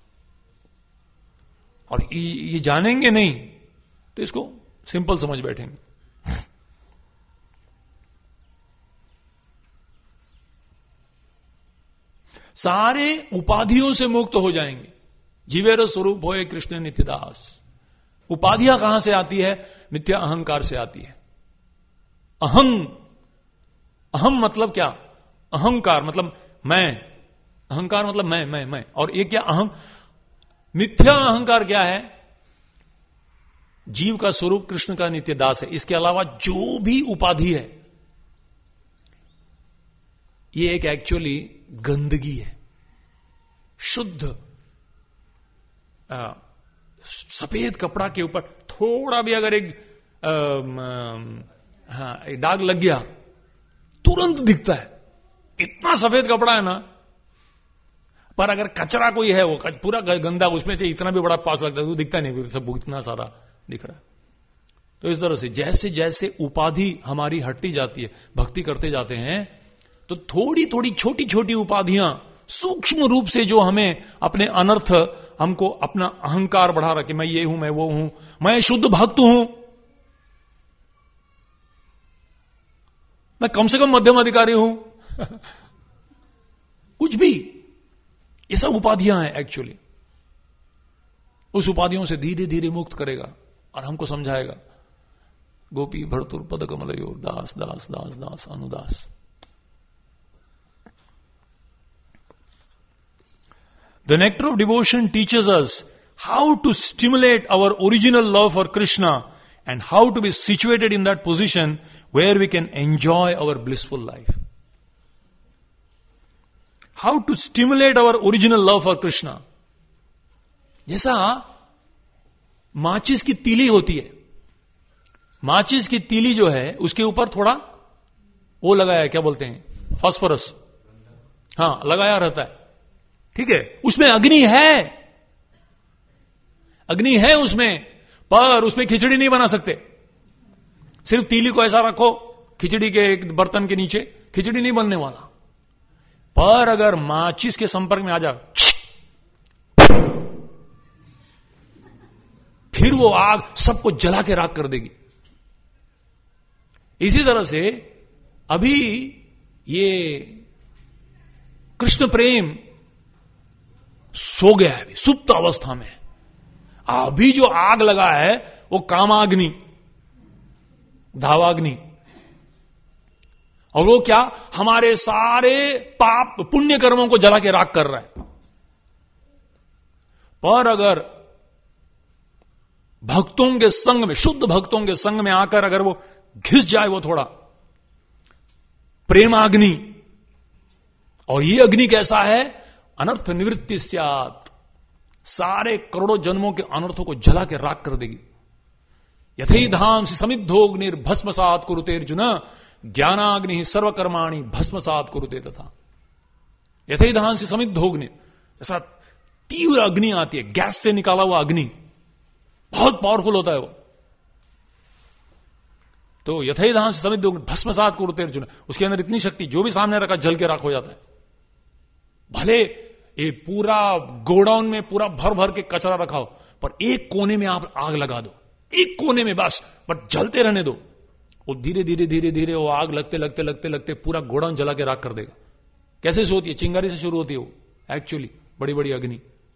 और ये जानेंगे नहीं तो इसको सिंपल समझ बैठेंगे। सारे उपाधियों से मुक्त हो जाएंगे। जीवेर स्वरूप होए कृष्ण नित्यदास। उपाधियां कहां से आती है? मिथ्या अहंकार से आती है। अहं, अहम मतलब क्या? अहंकार मतलब मैं, अहंकार मतलब मैं मैं मैं और ये क्या? अहम। मिथ्या अहंकार क्या है? जीव का स्वरूप कृष्ण का नित्य दास है। इसके अलावा जो भी उपाधि है ये एक एक्चुअली गंदगी है। शुद्ध आ, सफेद कपड़ा के ऊपर थोड़ा भी अगर एक आ, आ, हाँ एक दाग लग गया तुरंत दिखता है। इतना सफेद कपड़ा है ना, पर अगर कचरा कोई है वो पूरा गंदा, उसमें से इतना भी बड़ा पास लगता है तो दिखता नहीं, सब इतना सारा दिख रहा है। तो इस तरह से जैसे जैसे उपाधि हमारी हटती जाती है, भक्ति करते जाते हैं, तो थोड़ी थोड़ी छोटी छोटी उपाधियां सूक्ष्म रूप से जो हमें अपने अनर्थ, हमको अपना अहंकार बढ़ा रखे, मैं ये हूं, मैं वो हूं, मैं शुद्ध भक्त हूं, मैं कम से कम मध्यम अधिकारी हूं कुछ भी, ये सब उपाधियां हैं एक्चुअली। उस उपाधियों से धीरे धीरे मुक्त करेगा और हमको समझाएगा। गोपी भर्तुर पद कमलयोर दास दास दास दास अनुदास। The nectar of devotion teaches us how to stimulate our original love for Krishna and how to be situated in that position where we can enjoy our blissful life. How to stimulate our original love for Krishna. जैसा माचिस की तीली होती है, माचिस की तीली जो है उसके ऊपर थोड़ा वो लगाया है, क्या बोलते हैं, फास्फोरस, हां लगाया रहता है, ठीक है, उसमें अग्नि है, अग्नि है उसमें, पर उसमें खिचड़ी नहीं बना सकते। सिर्फ तीली को ऐसा रखो खिचड़ी के एक बर्तन के नीचे, खिचड़ी नहीं बनने वाला। पर अगर माचिस के संपर्क में आ जाए फिर वो आग सबको जला के राख कर देगी। इसी तरह से अभी ये कृष्ण प्रेम सो गया है, सुप्त अवस्था में। अभी जो आग लगा है वो कामाग्नि, धावाग्नि, और वो क्या, हमारे सारे पाप पुण्य कर्मों को जला के राख कर रहा है। पर अगर भक्तों के संग में, शुद्ध भक्तों के संग में आकर अगर वो घिस जाए, वो थोड़ा प्रेमाग्नि, और ये अग्नि कैसा है, अनर्थ निवृत्ति स्यात्, सारे करोड़ों जन्मों के अनर्थों को जला के राख कर देगी। यथै धांसि समिद्धोग्निर्भस्मसात् कुरुते अर्जुन ज्ञानाग्नि सर्वकर्माणि भस्मसात् कुरुते तथा। यथै धांसि समिद्धोग्नि, ऐसा तीव्र अग्नि आती है, गैस से निकाला हुआ अग्नि, बहुत पावरफुल होता है वो। तो यथै धांसि समिद्धोग्नि भस्मसात् कुरुते अर्जुन, उसके अंदर इतनी शक्ति, जो भी सामने रखा जल के राख हो जाता है। भले ये पूरा गोडाउन में पूरा भर भर के कचरा रखा हो, पर एक कोने में आप आग लगा दो, एक कोने में बस, पर जलते रहने दो, वो धीरे धीरे धीरे धीरे वो आग लगते लगते लगते लगते पूरा गोडाउन जला के राख कर देगा। कैसे से होती है? चिंगारी से शुरू होती है वो एक्चुअली, बड़ी बड़ी अग्नि।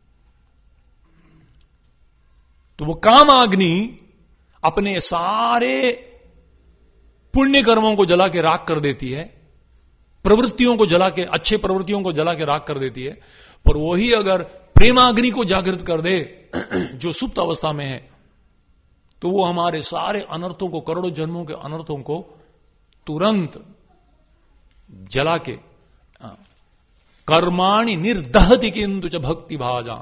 तो वो काम अग्नि अपने सारे पुण्य कर्मों को जला के राख कर देती है, प्रवृत्तियों को जला के, अच्छे प्रवृत्तियों को जला के राख कर देती है। पर वही अगर प्रेमाग्नि को जागृत कर दे जो सुप्त अवस्था में है, तो वो हमारे सारे अनर्थों को, करोड़ों जन्मों के अनर्थों को तुरंत जला के, कर्माणि निर्दहति किंतु च भक्ति भाजा,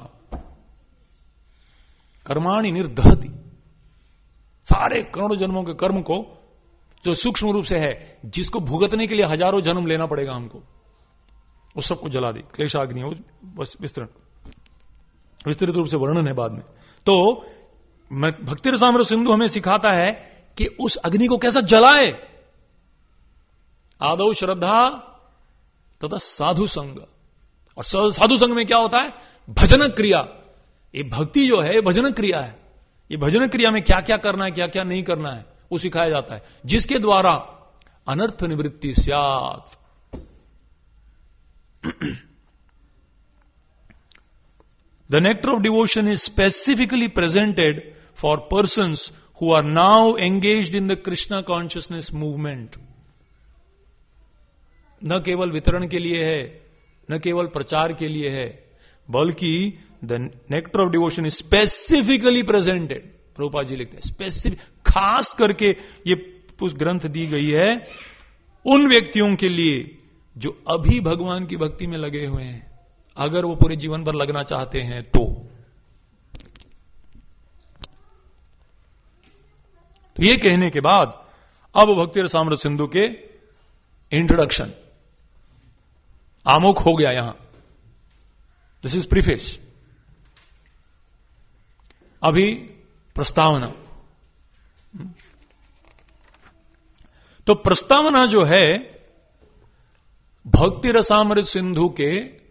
कर्माणि निर्दहति, सारे करोड़ों जन्मों के कर्म को जो सूक्ष्म रूप से है, जिसको भुगतने के लिए हजारों जन्म लेना पड़ेगा हमको, उस सबको जला दे। क्लेशाग्नि बस विस्तृत विस्तृत रूप से वर्णन है बाद में। तो भक्ति रसामृत सिंधु हमें सिखाता है कि उस अग्नि को कैसा जलाए। आदौ श्रद्धा तथा साधु संग, और साधु संग में क्या होता है? भजन क्रिया। ये भक्ति जो है भजन क्रिया है। ये भजन क्रिया में क्या क्या करना है, क्या क्या नहीं करना है, वो सिखाया जाता है, जिसके द्वारा अनर्थ निवृत्ति स्यात्। The nectar of devotion is specifically presented for persons who are now engaged in the Krishna consciousness movement. न केवल वितरण के लिए है, न केवल प्रचार के लिए है, बल्कि the nectar of devotion is specifically presented. Prabhupada ji लिखते हैं स्पेसिफिक, खास करके ये ग्रंथ दी गई है उन व्यक्तियों के लिए जो अभी भगवान की भक्ति में लगे हुए हैं, अगर वो पूरे जीवन भर लगना चाहते हैं तो। तो ये कहने के बाद अब भक्ति रसामृत सिंधु के इंट्रोडक्शन आमुख हो गया यहां। This is preface. अभी प्रस्तावना। तो प्रस्तावना जो है भक्ति रसामृत सिंधु के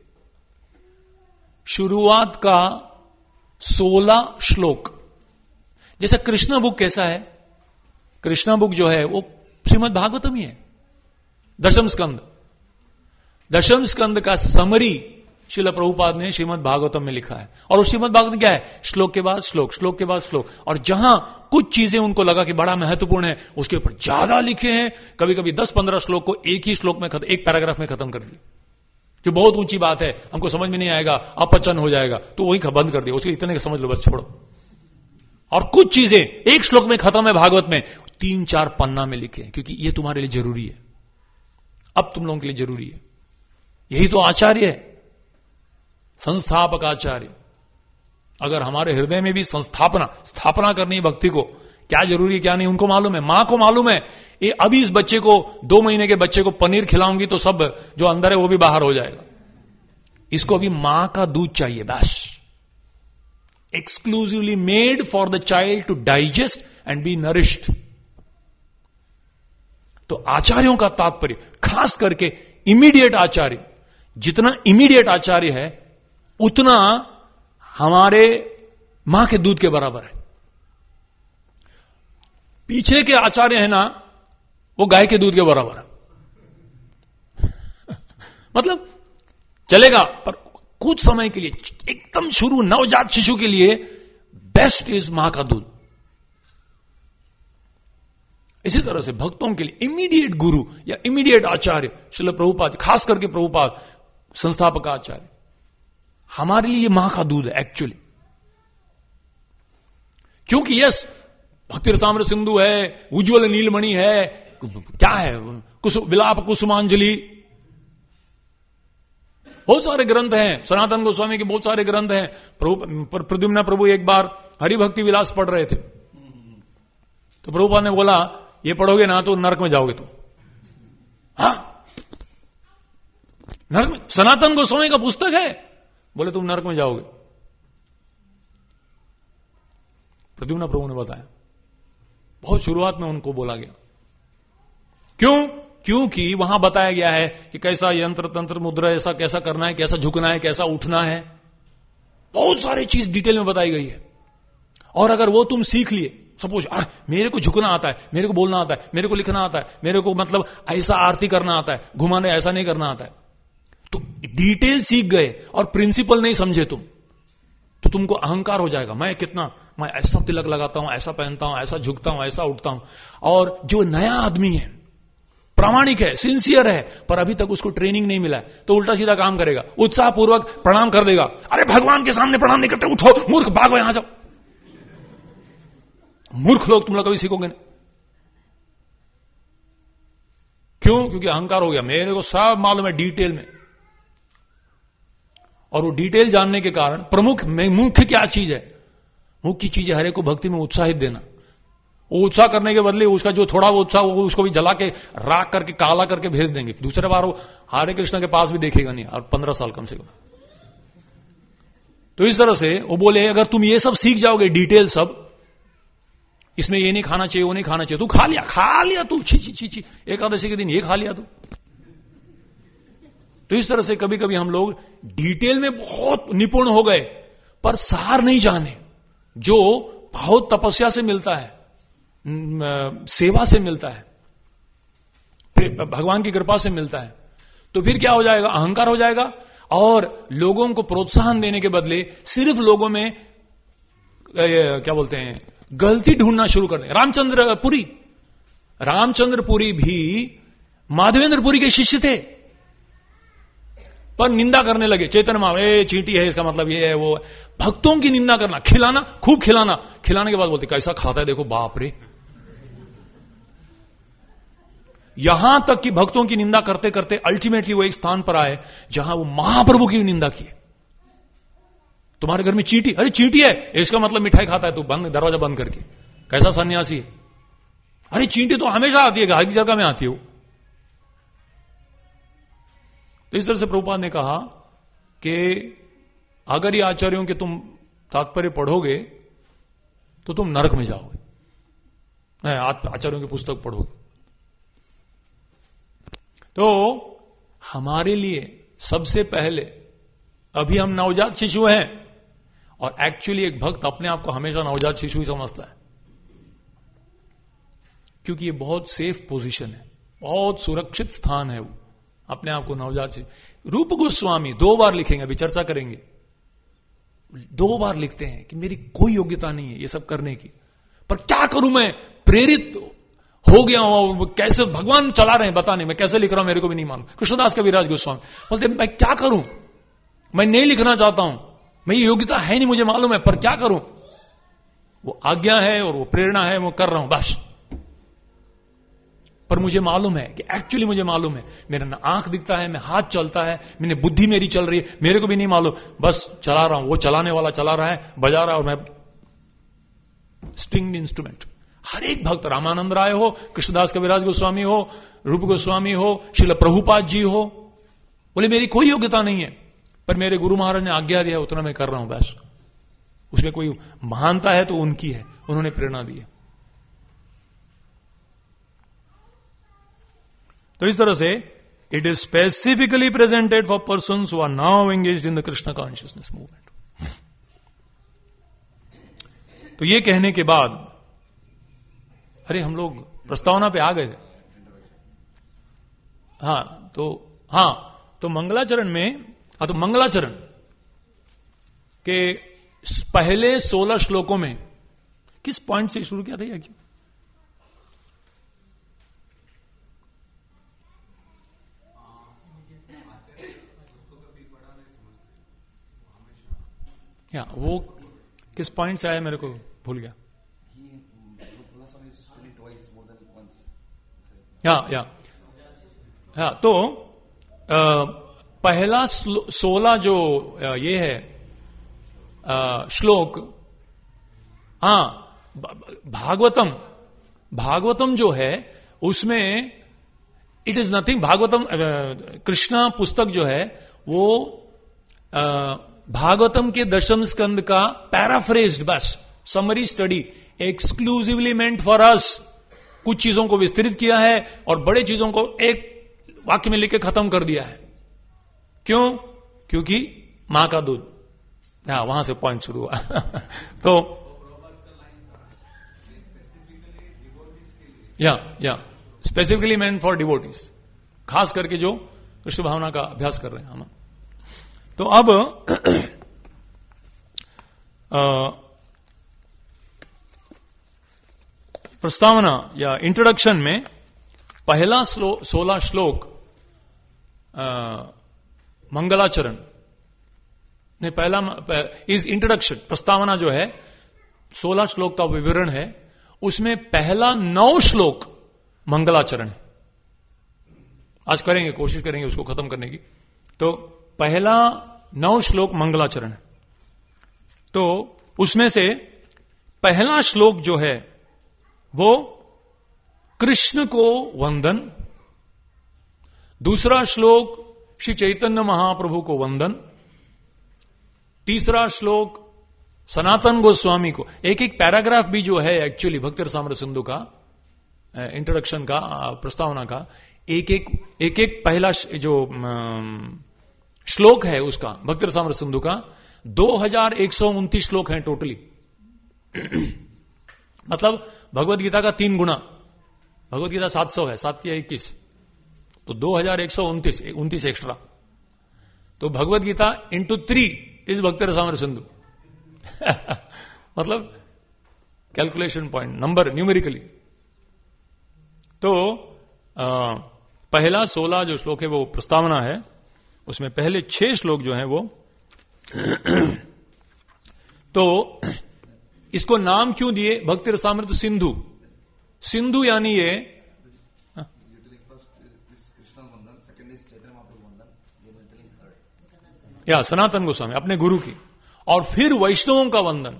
शुरुआत का सोलह श्लोक, जैसा कृष्णा बुक कैसा है, कृष्णा बुक जो है वो श्रीमद् भागवतम ही है, दशम स्कंद। दशम स्कंद का समरी श्रील प्रभुपाद ने श्रीमद् भागवतम में लिखा है। और उस श्रीमद् भागवतम क्या है? श्लोक के बाद श्लोक, श्लोक के बाद श्लोक। और जहां कुछ चीजें उनको लगा कि बड़ा महत्वपूर्ण है, उसके ऊपर ज्यादा लिखे हैं। कभी कभी दस पंद्रह श्लोक को एक ही श्लोक में खत्म, एक पैराग्राफ में खत्म कर दिया। जो बहुत ऊंची बात है, हमको समझ में नहीं आएगा, अपचन हो जाएगा, तो वही बंद कर दिया, उसके इतने समझ लो, बस छोड़ो। और कुछ चीजें एक श्लोक में खत्म है भागवत में, तीन चार पन्ना में लिखे, क्योंकि ये तुम्हारे लिए जरूरी है, अब तुम लोगों के लिए जरूरी है। यही तो आचार्य है, संस्थापक आचार्य। अगर हमारे हृदय में भी संस्थापना स्थापना करनी है भक्ति को, क्या जरूरी है क्या नहीं उनको मालूम है। मां को मालूम है, ये अभी इस बच्चे को, दो महीने के बच्चे को पनीर खिलाऊंगी तो सब जो अंदर है वो भी बाहर हो जाएगा। इसको अभी मां का दूध चाहिए बस, exclusively made for the child to digest and be nourished. तो आचार्यों का तात्पर्य, खास करके इमीडिएट आचार्य, जितना इमीडिएट आचार्य है उतना हमारे मां के दूध के बराबर है। पीछे के आचार्य है ना, वो गाय के दूध के बराबर है। मतलब चलेगा, पर कुछ समय के लिए, एकदम शुरू नवजात शिशु के लिए बेस्ट इज मां का दूध। इसी तरह से भक्तों के लिए इमीडिएट गुरु या इमीडिएट आचार्य श्रील प्रभुपाद, खास करके प्रभुपाद संस्थापक आचार्य, हमारे लिए मां का दूध है एक्चुअली। क्योंकि यस, भक्ति रसामृत सिंधु है, उज्ज्वल नीलमणि है, क्या है, कुसु, विलाप कुसुमांजलि, बहुत सारे ग्रंथ हैं, सनातन गोस्वामी के बहुत सारे ग्रंथ हैं। प्रभु प्रद्युम्न प्रभु एक बार हरिभक्ति विलास पढ़ रहे थे, तो प्रभुपाद ने बोला, ये पढ़ोगे ना तो नरक में जाओगे तुम। हाँ, नरक में? सनातन गोस्वामी का पुस्तक है, बोले तुम नरक में जाओगे। प्रद्युम्न प्रभु ने बताया, बहुत शुरुआत में उनको बोला गया। क्यों? क्योंकि वहां बताया गया है कि कैसा यंत्र तंत्र मुद्रा, ऐसा कैसा करना है, कैसा झुकना है, कैसा उठना है, बहुत सारी चीज डिटेल में बताई गई है। और अगर वो तुम सीख लिए, सपोज मेरे को झुकना आता है, मेरे को बोलना आता है, मेरे को लिखना आता है, मेरे को मतलब ऐसा आरती करना आता है, घुमाने ऐसा नहीं करना आता है, तो डिटेल सीख गए और प्रिंसिपल नहीं समझे तुम, तो तुमको अहंकार हो जाएगा, मैं कितना, मैं ऐसा तिलक लगाता हूं, ऐसा पहनता हूं, ऐसा झुकता हूं, ऐसा उठता हूं। और जो नया आदमी है प्रामाणिक है, सिंसियर है, पर अभी तक उसको ट्रेनिंग नहीं मिला है, तो उल्टा सीधा काम करेगा, उत्साहपूर्वक प्रणाम कर देगा, अरे भगवान के सामने प्रणाम नहीं करते, उठो मूर्ख, भागो यहां जाओ। मूर्ख लोग तुम लोग कभी सीखोगे नहीं। क्यों? क्योंकि अहंकार हो गया, मेरे को सब मालूम है डिटेल में। और वो डिटेल जानने के कारण प्रमुख मुख्य क्या चीज है? मुख्य चीज है हरे को भक्ति में उत्साहित देना। वो उत्साह करने के बदले उसका जो थोड़ा वो उत्साह वो उसको भी जला के राख करके काला करके भेज देंगे, दूसरे बार वो हरे कृष्ण के पास भी देखेगा नहीं, और पंद्रह साल कम से कम। तो इस तरह से वो बोले अगर तुम ये सब सीख जाओगे डिटेल सब, इसमें ये नहीं खाना चाहिए वो नहीं खाना चाहिए, तू खा लिया खा लिया तू छी छी छी छी एकादशी के दिन ये खा लिया तू। तो इस तरह से कभी कभी हम लोग डिटेल में बहुत निपुण हो गए पर सार नहीं जाने, जो बहुत तपस्या से मिलता है, सेवा से मिलता है, भगवान की कृपा से मिलता है। तो फिर क्या हो जाएगा? अहंकार हो जाएगा, और लोगों को प्रोत्साहन देने के बदले सिर्फ लोगों में क्या बोलते हैं गलती ढूंढना शुरू कर दें। रामचंद्र पुरी रामचंद्र पुरी भी माधवेंद्र पुरी के शिष्य थे, पर निंदा करने लगे। चैतन्य महाप्रभु चींटी है इसका मतलब ये है वो, भक्तों की निंदा करना, खिलाना, खूब खिलाना, खिलाने के बाद बोलते कैसा खाता है देखो, बाप रे। यहां तक कि भक्तों की निंदा करते करते अल्टीमेटली वो एक स्थान पर आए जहां वो महाप्रभु की निंदा की। तुम्हारे घर में चींटी, अरे चींटी है इसका मतलब मिठाई खाता है तू, बंद दरवाजा बंद करके, कैसा सन्यासी है। अरे चींटी तो हमेशा आती है, हर जगह में आती है वो। तो इस तरह से प्रभुपाद ने कहा कि अगर ये आचार्यों के तुम तात्पर्य पढ़ोगे तो तुम नरक में जाओगे, नहीं आचार्यों की पुस्तक पढ़ोगे। तो हमारे लिए सबसे पहले, अभी हम नवजात शिशु हैं, और एक्चुअली एक भक्त अपने आप को हमेशा नवजात शिशु ही समझता है, क्योंकि ये बहुत सेफ पोजीशन है, बहुत सुरक्षित स्थान है वो, अपने आप को नवजात शिशु। रूप गोस्वामी दो बार लिखेंगे, अभी चर्चा करेंगे, दो बार लिखते हैं कि मेरी कोई योग्यता नहीं है ये सब करने की, पर क्या करूं मैं, प्रेरित हो गया हूं, कैसे भगवान चला रहे हैं बताने, मैं कैसे लिख रहा हूं मेरे को भी नहीं मालूम। कृष्णदास कविराज गोस्वामी बोलते मैं क्या करूं, मैं नहीं लिखना चाहता हूं, मैं ये योग्यता है नहीं मुझे मालूम है, पर क्या करूं, वो आज्ञा है और वो प्रेरणा है, वो कर रहा हूं बस। पर मुझे मालूम है कि एक्चुअली मुझे मालूम है, मेरा आंख दिखता है, मैं हाथ चलता है, मैंने बुद्धि मेरी चल रही है, मेरे को भी नहीं मालूम, बस चला रहा हूं, वो चलाने वाला चला रहा है, बजा रहा है, और मैं स्ट्रिंग्ड इंस्ट्रूमेंट। हर एक भक्त, रामानंद राय हो, कृष्णदास कविराज गोस्वामी हो, रूप गोस्वामी हो, श्रील प्रभुपाद जी हो, बोले मेरी कोई योग्यता नहीं है, पर मेरे गुरु महाराज ने आज्ञा दिया उतना मैं कर रहा हूं बस। उसमें कोई महानता है तो उनकी है, उन्होंने प्रेरणा दी है। तो इस तरह से it is specifically presented for persons who are now engaged in the Krishna consciousness movement. तो ये कहने के बाद, अरे हम लोग प्रस्तावना पे आ गए थे। हां तो हां तो मंगलाचरण में, हाँ तो मंगलाचरण के पहले सोलह श्लोकों में किस पॉइंट से शुरू किया था एक्चुअली? या वो किस पॉइंट से आया मेरे को भूल गया। या या या तो आ, पहला सोलह जो आ, ये है आ, श्लोक, हां भागवतम भागवतम जो है उसमें it is nothing, Bhagavatam Krishna पुस्तक जो है वो आ, भागवतम के दशम स्कंद का पैराफ्रेज्ड बस summary study exclusively meant for us. कुछ चीजों को विस्तृत किया है और बड़े चीजों को एक वाक्य में लिख के खत्म कर दिया है। क्यों? क्योंकि मां का दूध, हाँ वहां से पॉइंट शुरू हुआ। तो या या स्पेसिफिकली मेंट फॉर डिवोटीज, खास करके जो कृष्ण भावना का अभ्यास कर रहे हैं हम। तो अब प्रस्तावना या इंट्रोडक्शन में पहला सोलह श्लोक मंगलाचरण ने पहला इस इंट्रोडक्शन प्रस्तावना जो है सोलह श्लोक का विवरण है, उसमें पहला नौ श्लोक मंगलाचरण है। आज करेंगे, कोशिश करेंगे उसको खत्म करने की। तो पहला नौ श्लोक मंगलाचरण है। तो उसमें से पहला श्लोक जो है वो कृष्ण को वंदन, दूसरा श्लोक श्री चैतन्य महाप्रभु को वंदन, तीसरा श्लोक सनातन गोस्वामी को। एक एक पैराग्राफ भी जो है एक्चुअली भक्ति रसामृत सिंधु का इंट्रोडक्शन का प्रस्तावना का एक एक एक एक पहला जो श्लोक है उसका भक्ति रसामृत सिंधु का दो हजार एक सौ उनतीस श्लोक हैं टोटली। मतलब भगवत गीता का तीन गुना। भगवत गीता सात सौ है, सात या इक्कीस, तो दो हजार एक सौ उनतीस उनतीस एक्स्ट्रा। तो Bhagavad Gita into three is Bhakti Rasamrita Sindhu. मतलब कैलकुलेशन पॉइंट नंबर न्यूमेरिकली। तो आ, पहला सोलह जो श्लोक है वो प्रस्तावना है, उसमें पहले छह श्लोक जो है वो तो इसको नाम क्यों दिए भक्ति रसामृत सिंधु? सिंधु यानी ये या सनातन गोस्वामी अपने गुरु की, और फिर वैष्णवों का वंदन।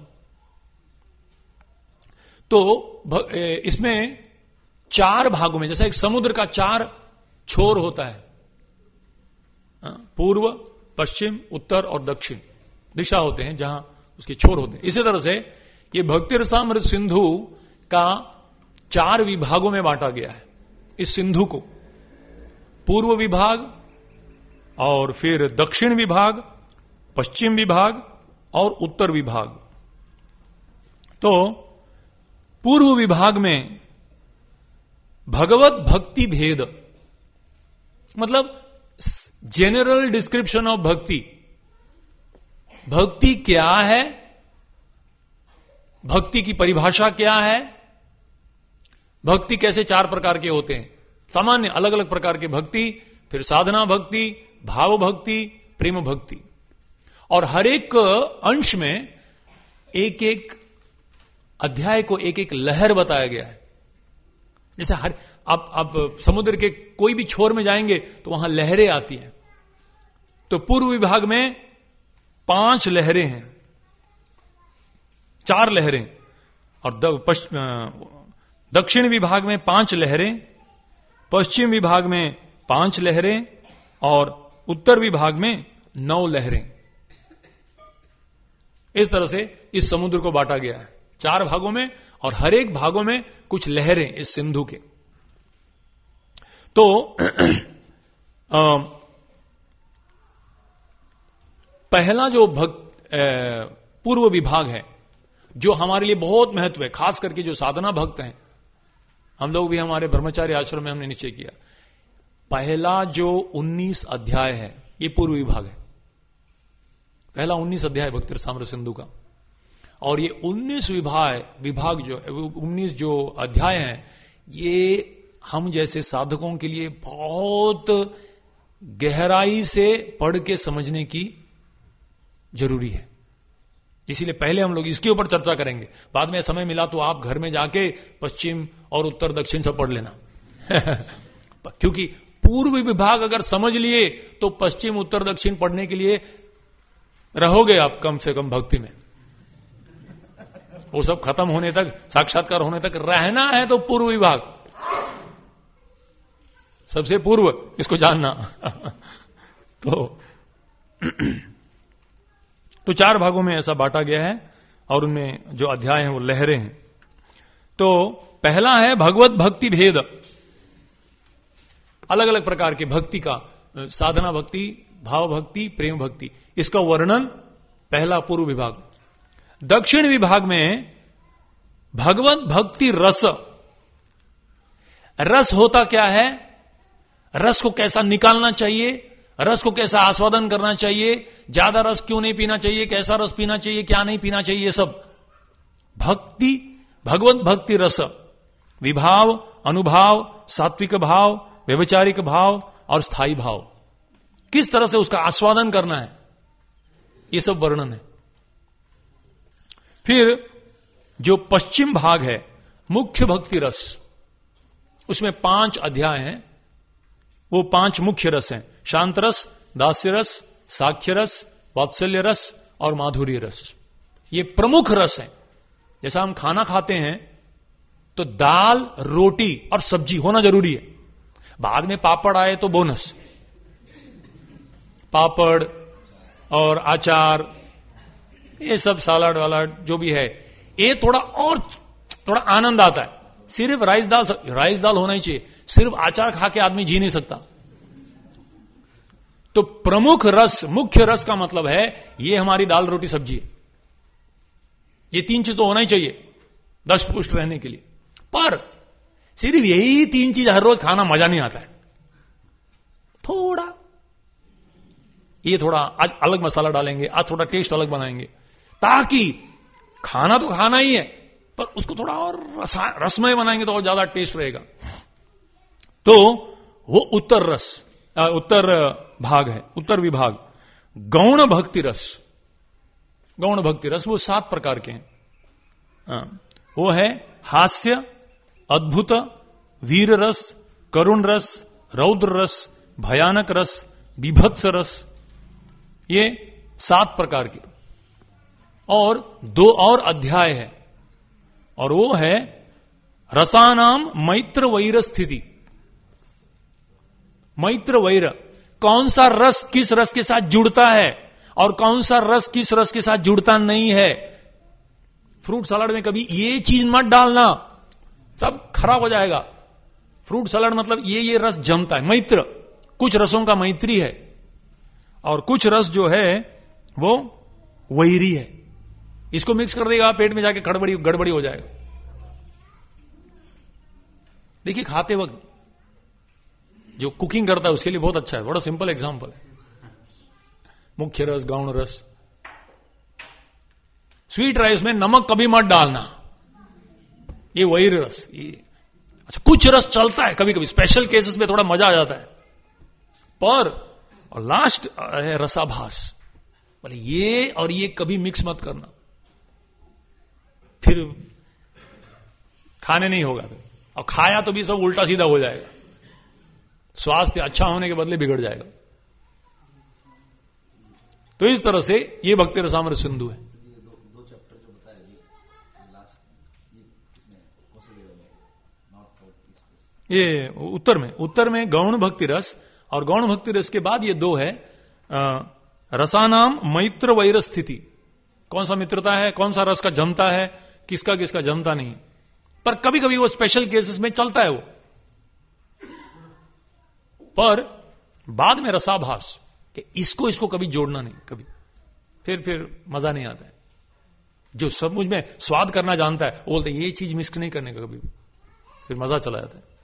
तो इसमें चार भागों में, जैसा एक समुद्र का चार छोर होता है, पूर्व, पश्चिम, उत्तर और दक्षिण दिशा होते हैं जहां उसके छोर होते हैं। इसी तरह से ये भक्ति रसामृत सिंधु का चार विभागों में बांटा गया है। इस सिंधु को पूर्व विभाग और फिर दक्षिण विभाग, पश्चिम विभाग और उत्तर विभाग। तो पूर्व विभाग में भगवत भक्ति भेद, मतलब जेनरल डिस्क्रिप्शन ऑफ भक्ति। भक्ति क्या है, भक्ति की परिभाषा क्या है, भक्ति कैसे चार प्रकार के होते हैं, सामान्य अलग अलग प्रकार के भक्ति, फिर साधना भक्ति, भाव भक्ति, प्रेम भक्ति। और हर एक अंश में एक एक अध्याय को एक एक लहर बताया गया है। जैसे हर आप आप समुद्र के कोई भी छोर में जाएंगे तो वहां लहरें आती हैं। तो पूर्व विभाग में पांच लहरें हैं, चार लहरें, और दक्षिण विभाग में पांच लहरें, पश्चिम विभाग में पांच लहरें और उत्तर विभाग में नौ लहरें। इस तरह से इस समुद्र को बांटा गया है चार भागों में, और हर एक भागों में कुछ लहरें इस सिंधु के। तो आ, पहला जो भक्त पूर्व विभाग है जो हमारे लिए बहुत महत्व है, खास करके जो साधना भक्त हैं, हम लोग भी हमारे ब्रह्मचारी आश्रम में हमने निश्चय किया, पहला जो उन्नीस अध्याय है ये पूर्व विभाग है। पहला उन्नीस अध्याय भक्ति रसामृत सिंधु का, और ये उन्नीस विभाग विभाग जो उन्नीस जो अध्याय हैं ये हम जैसे साधकों के लिए बहुत गहराई से पढ़ के समझने की जरूरी है। इसीलिए पहले हम लोग इसके ऊपर चर्चा करेंगे, बाद में समय मिला तो आप घर में जाके पश्चिम और उत्तर दक्षिण सब पढ़ लेना। क्योंकि पूर्व विभाग अगर समझ लिए तो पश्चिम उत्तर दक्षिण पढ़ने के लिए रहोगे आप कम से कम भक्ति में। वो सब खत्म होने तक, साक्षात्कार होने तक रहना है तो पूर्व विभाग सबसे पूर्व, इसको जानना। तो तो चार भागों में ऐसा बांटा गया है, और उनमें जो अध्याय हैं वो लहरें हैं। तो पहला है भगवत भक्ति भेद, अलग अलग प्रकार के भक्ति का, साधना भक्ति, भाव भक्ति, प्रेम भक्ति, इसका वर्णन पहला पूर्व विभाग। दक्षिण विभाग में भगवत भक्ति रस। रस होता क्या है, रस को कैसा निकालना चाहिए, रस को कैसा आस्वादन करना चाहिए, ज्यादा रस क्यों नहीं पीना चाहिए, कैसा रस पीना चाहिए, क्या नहीं पीना चाहिए, ये सब भक्ति, भगवत भक्ति रस, विभाव अनुभाव, सात्विक भाव, व्यभिचारिक भाव और स्थायी भाव, किस तरह से उसका आस्वादन करना है, ये सब वर्णन है। फिर जो पश्चिम भाग है मुख्य भक्ति रस, उसमें पांच अध्याय हैं, वो पांच मुख्य रस हैं, शांत रस, दास्य रस, साख्य रस, वात्सल्य रस और माधुर्य रस। ये प्रमुख रस है। जैसा हम खाना खाते हैं तो दाल, रोटी और सब्जी होना जरूरी है, बाद में पापड़ आए तो बोनस, पापड़ और अचार, ये सब सलाद वालाड जो भी है, ये थोड़ा और थोड़ा आनंद आता है। सिर्फ राइस दाल, राइस दाल होना ही चाहिए, सिर्फ अचार खा के आदमी जी नहीं सकता। तो प्रमुख रस, मुख्य रस का मतलब है ये हमारी दाल, रोटी, सब्जी है। ये तीन चीज तो होना ही चाहिए दष्ट पुष्ट रहने के लिए। पर सिर्फ यही तीन चीज हर रोज खाना मजा नहीं आता है। थोड़ा ये थोड़ा आज अलग मसाला डालेंगे, आज थोड़ा टेस्ट अलग बनाएंगे, ताकि खाना तो खाना ही है पर उसको थोड़ा और रसा, रसमय बनाएंगे तो और ज्यादा टेस्ट रहेगा। तो वो उत्तर रस, उत्तर भाग है, उत्तर विभाग। गौण भक्ति रस, गौण भक्ति रस वो सात प्रकार के हैं। आ, वो है हास्य, अद्भुत, वीर रस, करुण रस, रौद्र रस, भयानक रस, बीभत्स रस, ये सात प्रकार के। और दो और अध्याय है, और वो है रसानाम मैत्र वैर स्थिति। मैत्र वैर, कौन सा रस किस रस के साथ जुड़ता है और कौन सा रस किस रस के साथ जुड़ता नहीं है। फ्रूट सलाद में कभी ये चीज मत डालना, सब खराब हो जाएगा। फ्रूट सलाद मतलब ये ये रस जमता है। मैत्र, कुछ रसों का मैत्री है और कुछ रस जो है वो वैरी है। इसको मिक्स कर देगा पेट में जाके गड़बड़ी गड़बड़ी हो जाएगा। देखिए खाते वक्त जो कुकिंग करता है उसके लिए बहुत अच्छा है, बड़ा सिंपल एग्जांपल है। मुख्य रस, गौण रस। स्वीट राइस में नमक कभी मत डालना, ये वैर रस। ये अच्छा, कुछ रस चलता है कभी कभी, स्पेशल केसेस में थोड़ा मजा आ जाता है, पर और लास्ट है रसाभास। बोले ये और ये कभी मिक्स मत करना, फिर खाने नहीं होगा। तो और खाया तो भी सब उल्टा सीधा हो जाएगा, स्वास्थ्य अच्छा होने के बदले बिगड़ जाएगा। तो इस तरह से ये भक्ति रसामृत सिंधु है। दो, दो चैप्टर जो बताया लास्ट, ये इसमें कौन से लेवल है? North, south, east? ये उत्तर में, उत्तर में गौण भक्ति रस, और गौण भक्ति रस के बाद ये दो है रसानाम मैत्र वैर स्थिति। कौन सा मित्रता है, कौन सा रस का जमता है, किसका किसका जमता नहीं है। पर कभी कभी वो स्पेशल केसेस में चलता है वो, पर बाद में रसाभास कि इसको इसको कभी जोड़ना नहीं, कभी फिर फिर मजा नहीं आता है। जो सब मुझ में स्वाद करना जानता है वो बोलते ये चीज मिक्स नहीं करने का कभी, फिर मजा चला जाता है।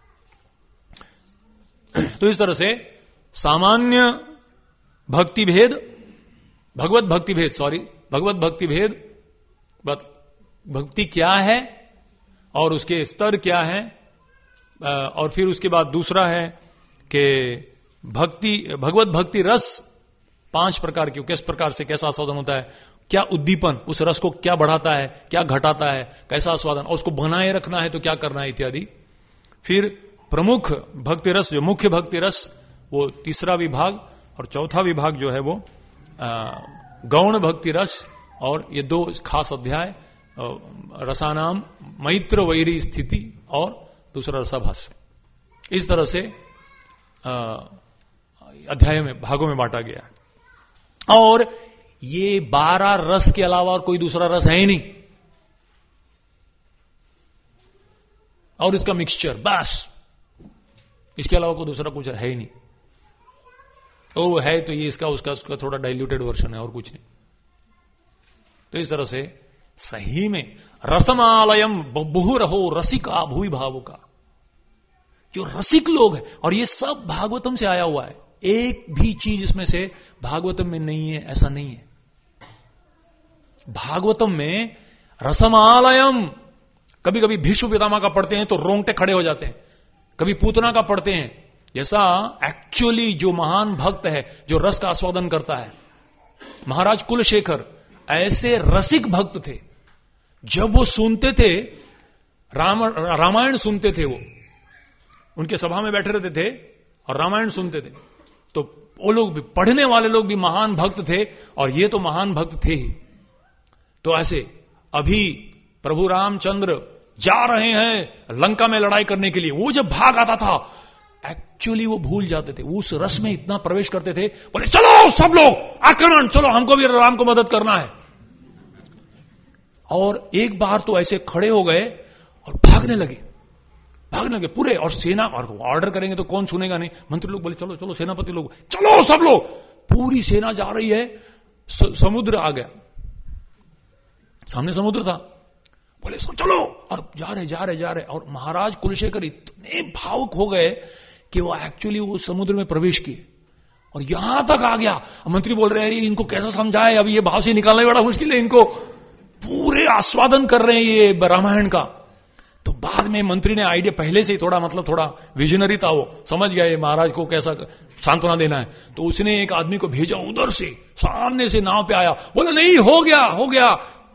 तो इस तरह से सामान्य भक्ति भेद, भगवत भक्ति भेद, सॉरी भगवत भक्ति भेद, भक्ति क्या है और उसके स्तर क्या है, और फिर उसके बाद दूसरा है कि भक्ति, भगवत भक्ति रस पांच प्रकार की, किस प्रकार से कैसा आस्वादन होता है, क्या उद्दीपन, उस रस को क्या बढ़ाता है, क्या घटाता है, कैसा आस्वादन, और उसको बनाए रखना है तो क्या करना है इत्यादि। फिर प्रमुख भक्ति रस, जो मुख्य भक्ति रस, वो तीसरा विभाग, और चौथा विभाग जो है वो गौण भक्ति रस, और ये दो खास अध्याय, रसानाम मैत्र वैरी स्थिति और दूसरा रसाभास। इस तरह से अध्यायों में, भागों में बांटा गया है। और ये बारह रस के अलावा और कोई दूसरा रस है ही नहीं, और इसका मिक्सचर, बस इसके अलावा कोई दूसरा कुछ है ही नहीं। तो वो है तो ये इसका उसका उसका थोड़ा डाइल्यूटेड वर्जन है और कुछ नहीं। तो इस तरह से सही में रसमालयम बहुरहो रसिका भूवि भावुका, जो रसिक लोग हैं, और ये सब भागवतम से आया हुआ है, एक भी चीज इसमें से भागवतम में नहीं है ऐसा नहीं है। भागवतम में रसमालयम कभी कभी भीष्म पितामह का पढ़ते हैं तो रोंगटे खड़े हो जाते हैं, कभी पूतना का पढ़ते हैं। जैसा एक्चुअली जो महान भक्त है, जो रस का आस्वादन करता है, महाराज कुलशेखर ऐसे रसिक भक्त थे। जब वो सुनते थे राम रामायण सुनते थे, वो उनके सभा में बैठे रहते थे और रामायण सुनते थे, तो वो लोग भी, पढ़ने वाले लोग भी महान भक्त थे, और ये तो महान भक्त थे ही। तो ऐसे अभी प्रभु रामचंद्र जा रहे हैं लंका में लड़ाई करने के लिए, वो जब भाग आता था एक्चुअली वो भूल जाते थे, उस रस में इतना प्रवेश करते थे, बोले चलो सब लोग आक्रमण, चलो हमको भी राम को मदद करना है। और एक बार तो ऐसे खड़े हो गए और भागने लगे, भागने लगे पूरे, और सेना, और ऑर्डर करेंगे तो कौन सुनेगा नहीं, मंत्री लोग बोले चलो चलो, सेनापति लोग चलो सब लोग, पूरी सेना जा रही है, समुद्र आ गया, सामने समुद्र था, बोले चलो, और जा रहे जा रहे जा रहे, और महाराज कुलशेखर इतने भावुक हो गए कि वो एक्चुअली वो समुद्र में प्रवेश किए और यहां तक आ गया। मंत्री बोल रहे हैं इनको कैसा समझाए, अभी ये भाव से निकालना बड़ा मुश्किल है, इनको पूरे आस्वादन कर रहे हैं ये रामायण का। तो बाद में मंत्री ने आइडिया, पहले से ही थोड़ा मतलब थोड़ा विजनरी था, वो समझ गया ये महाराज को कैसा सांत्वना देना है, तो उसने एक आदमी को भेजा उधर से, सामने से नाव पे आया, बोला नहीं हो गया हो गया,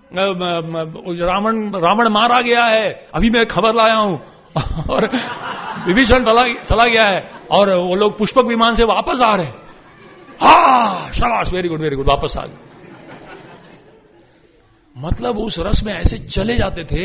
रावण रावण मारा गया है, अभी मैं खबर लाया हूं, और विभीषण चला चला गया है, और वो लोग पुष्पक विमान से वापस आ रहे हैं। हाँ शाबाश, वेरी गुड वेरी गुड, वापस आ गए। मतलब उस रस में ऐसे चले जाते थे।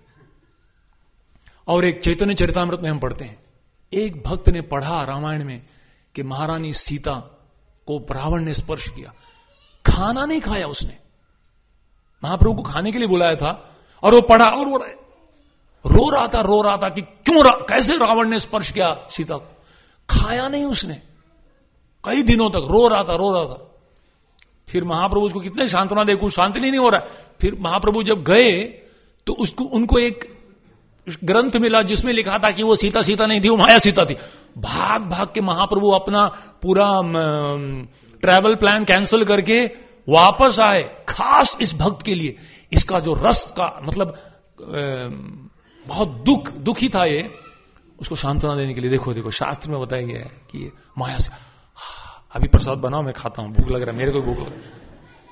और एक चैतन्य चरितामृत में हम पढ़ते हैं, एक भक्त ने पढ़ा रामायण में कि महारानी सीता को रावण ने स्पर्श किया, खाना नहीं खाया उसने, महाप्रभु को खाने के लिए बुलाया था, और वो पढ़ा और वो रो रहा था रो रहा था कि क्यों रा, कैसे रावण ने स्पर्श किया सीता को, खाया नहीं उसने, कई दिनों तक रो रहा था रो रहा था। फिर महाप्रभु उसको कितने सांत्वना दे, कुछ शांति नहीं हो रहा है। फिर महाप्रभु जब गए तो उसको उनको एक ग्रंथ मिला जिसमें लिखा था कि वो सीता सीता नहीं थी, वो माया सीता थी। भाग भाग के महाप्रभु अपना पूरा ट्रैवल प्लान कैंसिल करके वापस आए, खास इस भक्त के लिए। इसका जो रस का मतलब बहुत दुख दुखी था ये, उसको सांत्वना देने के लिए। देखो देखो शास्त्र में बताया गया है कि ये माया से, अभी प्रसाद बनाओ मैं खाता हूं, भूख लग रहा है, मेरे को भूख लग रहा है।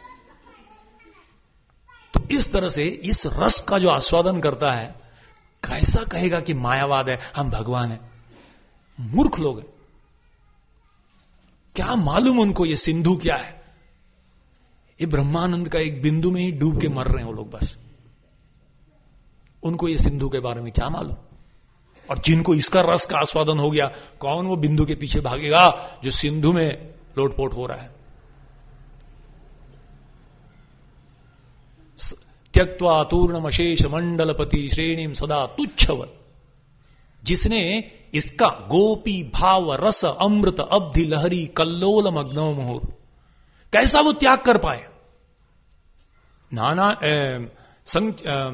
तो इस तरह से इस रस का जो आस्वादन करता है, कैसा कहेगा कि मायावाद है, हम भगवान है। मूर्ख लोग हैं, क्या मालूम उनको ये सिंधु क्या है, ये ब्रह्मानंद का एक बिंदु में ही डूब के मर रहे हैं वो लोग बस। उनको ये सिंधु के बारे में क्या मालूम। और जिनको इसका रस का आस्वादन हो गया, कौन वो बिंदु के पीछे भागेगा जो सिंधु में लोटपोट हो रहा है। त्यक्त्वा तूर्णम अशेष मंडलपति श्रेणीम सदा तुच्छवत, जिसने इसका गोपी भाव रस अमृत अब्धि लहरी कल्लोल मग्नो मुहुर, कैसा वो त्याग कर पाए। नाना संग,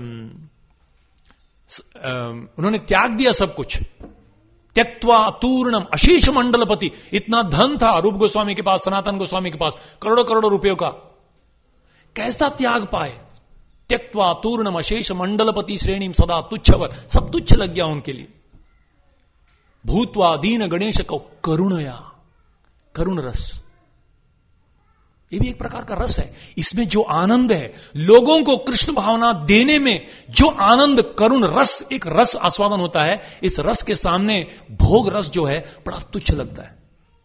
उन्होंने त्याग दिया सब कुछ। त्यक्त्वा तूर्णम अशेष मंडलपति, इतना धन था रूप गोस्वामी के पास, सनातन गोस्वामी के पास, करोड़ों करोड़ों रुपयों का, कैसा त्याग पाए। त्यक्त्वा तूर्णम अशेष मंडलपति श्रेणी सदा तुच्छवत, सब तुच्छ लग गया उनके लिए। भूतवा दीन गणेश को करुणया, करुण रस, ये भी एक प्रकार का रस है। इसमें जो आनंद है, लोगों को कृष्ण भावना देने में जो आनंद, करुण रस, एक रस आस्वादन होता है, इस रस के सामने भोग रस जो है बड़ा तुच्छ लगता है।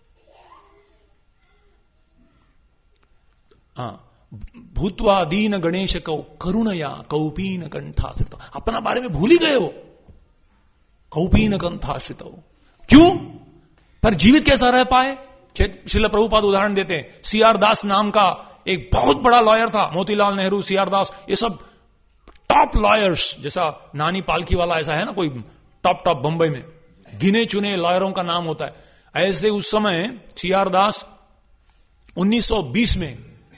हाँ, भूतवा दीन गणेश कौ करुणया कौपीन कंठाश्रित, अपना बारे में भूल ही गए हो। कौपीन कंठाश्रित, क्यों? पर जीवित कैसा रह पाए? श्रील प्रभुपाद उदाहरण देते हैं, सी आर दास नाम का एक बहुत बड़ा लॉयर था, मोतीलाल नेहरू, सी आर दास, ये सब टॉप लॉयर्स, जैसा नानी पालकी वाला ऐसा है ना कोई टॉप टॉप बंबई में गिने चुने लॉयरों का नाम होता है। ऐसे उस समय सी आर दास उन्नीस सौ बीस में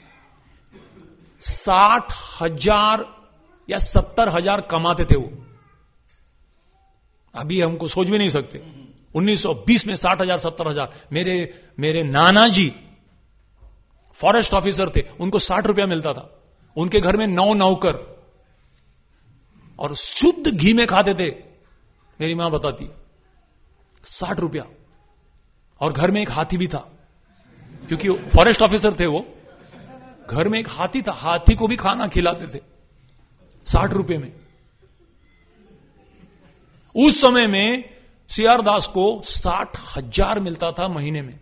साठ हजार या सत्तर हजार कमाते थे वो। अभी हमको सोच भी नहीं सकते, उन्नीस सौ बीस में साठ हजार सत्तर हजार। मेरे मेरे नाना जी फॉरेस्ट ऑफिसर थे, उनको साठ रुपया मिलता था, उनके घर में नौ नौकर, और शुद्ध घी में खाते थे, मेरी मां बताती, साठ रुपया। और घर में एक हाथी भी था, क्योंकि फॉरेस्ट ऑफिसर थे वो, घर में एक हाथी था, हाथी को भी खाना खिलाते थे साठ रुपए में। उस समय में सीआर दास को साठ हजार मिलता था महीने में।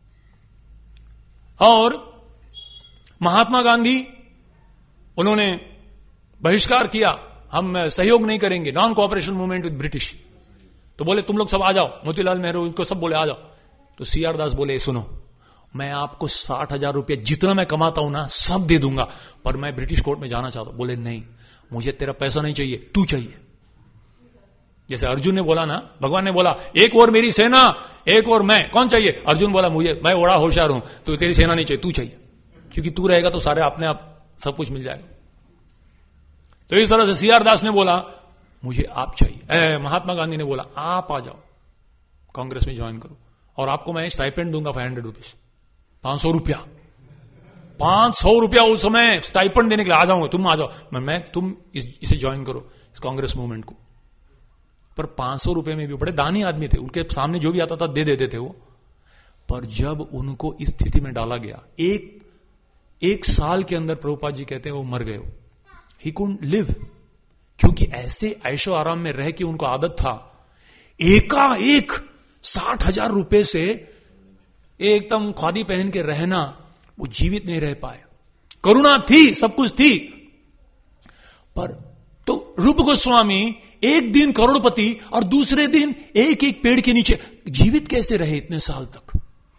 और महात्मा गांधी, उन्होंने बहिष्कार किया, हम सहयोग नहीं करेंगे, non cooperation movement with British. तो बोले तुम लोग सब आ जाओ, मोतीलाल नेहरू इनको सब बोले आ जाओ। तो सीआर दास बोले सुनो, मैं आपको साठ हजार रुपये जितना मैं कमाता हूं ना सब दे दूंगा, पर मैं ब्रिटिश कोर्ट में जाना चाहता हूं। बोले नहीं, मुझे तेरा पैसा नहीं चाहिए, तू चाहिए। जैसे अर्जुन ने बोला ना, भगवान ने बोला एक और मेरी सेना, एक और मैं, कौन चाहिए? अर्जुन बोला मुझे, मैं बड़ा होशियार हूं, तो तेरी सेना नहीं चाहिए, तू चाहिए, क्योंकि तू रहेगा तो सारे अपने आप सब कुछ मिल जाएगा। तो इस तरह से सीआर दास ने बोला मुझे आप चाहिए। महात्मा गांधी ने बोला आप आ जाओ, कांग्रेस में ज्वाइन करो, और आपको मैं स्टाइपेंड दूंगा फाइव हंड्रेड रुपीज, पांच सौ रुपया पांच सौ रुपया उस समय स्टाइपेंड देने के लिए आ जाऊंगा, तुम आ जाओ, मैं, मैं तुम इस, इसे ज्वाइन करो, इस कांग्रेस मूवमेंट को। पर पांच सौ रुपए में भी बड़े दानी आदमी थे, उनके सामने जो भी आता था दे देते थे वो। पर जब उनको इस स्थिति में डाला गया, एक एक साल के अंदर प्रभुपाद जी कहते हैं वो मर गए, ही कुडंट लिव, क्योंकि ऐसे ऐशो आराम में रह के उनको आदत था, एकाएक साठ हजार रुपए से एकदम खादी पहन के रहना, वो जीवित नहीं रह पाए। करुणा थी, सब कुछ थी, पर तो रूप गोस्वामी एक दिन करोड़पति और दूसरे दिन एक एक पेड़ के नीचे जीवित कैसे रहे इतने साल तक?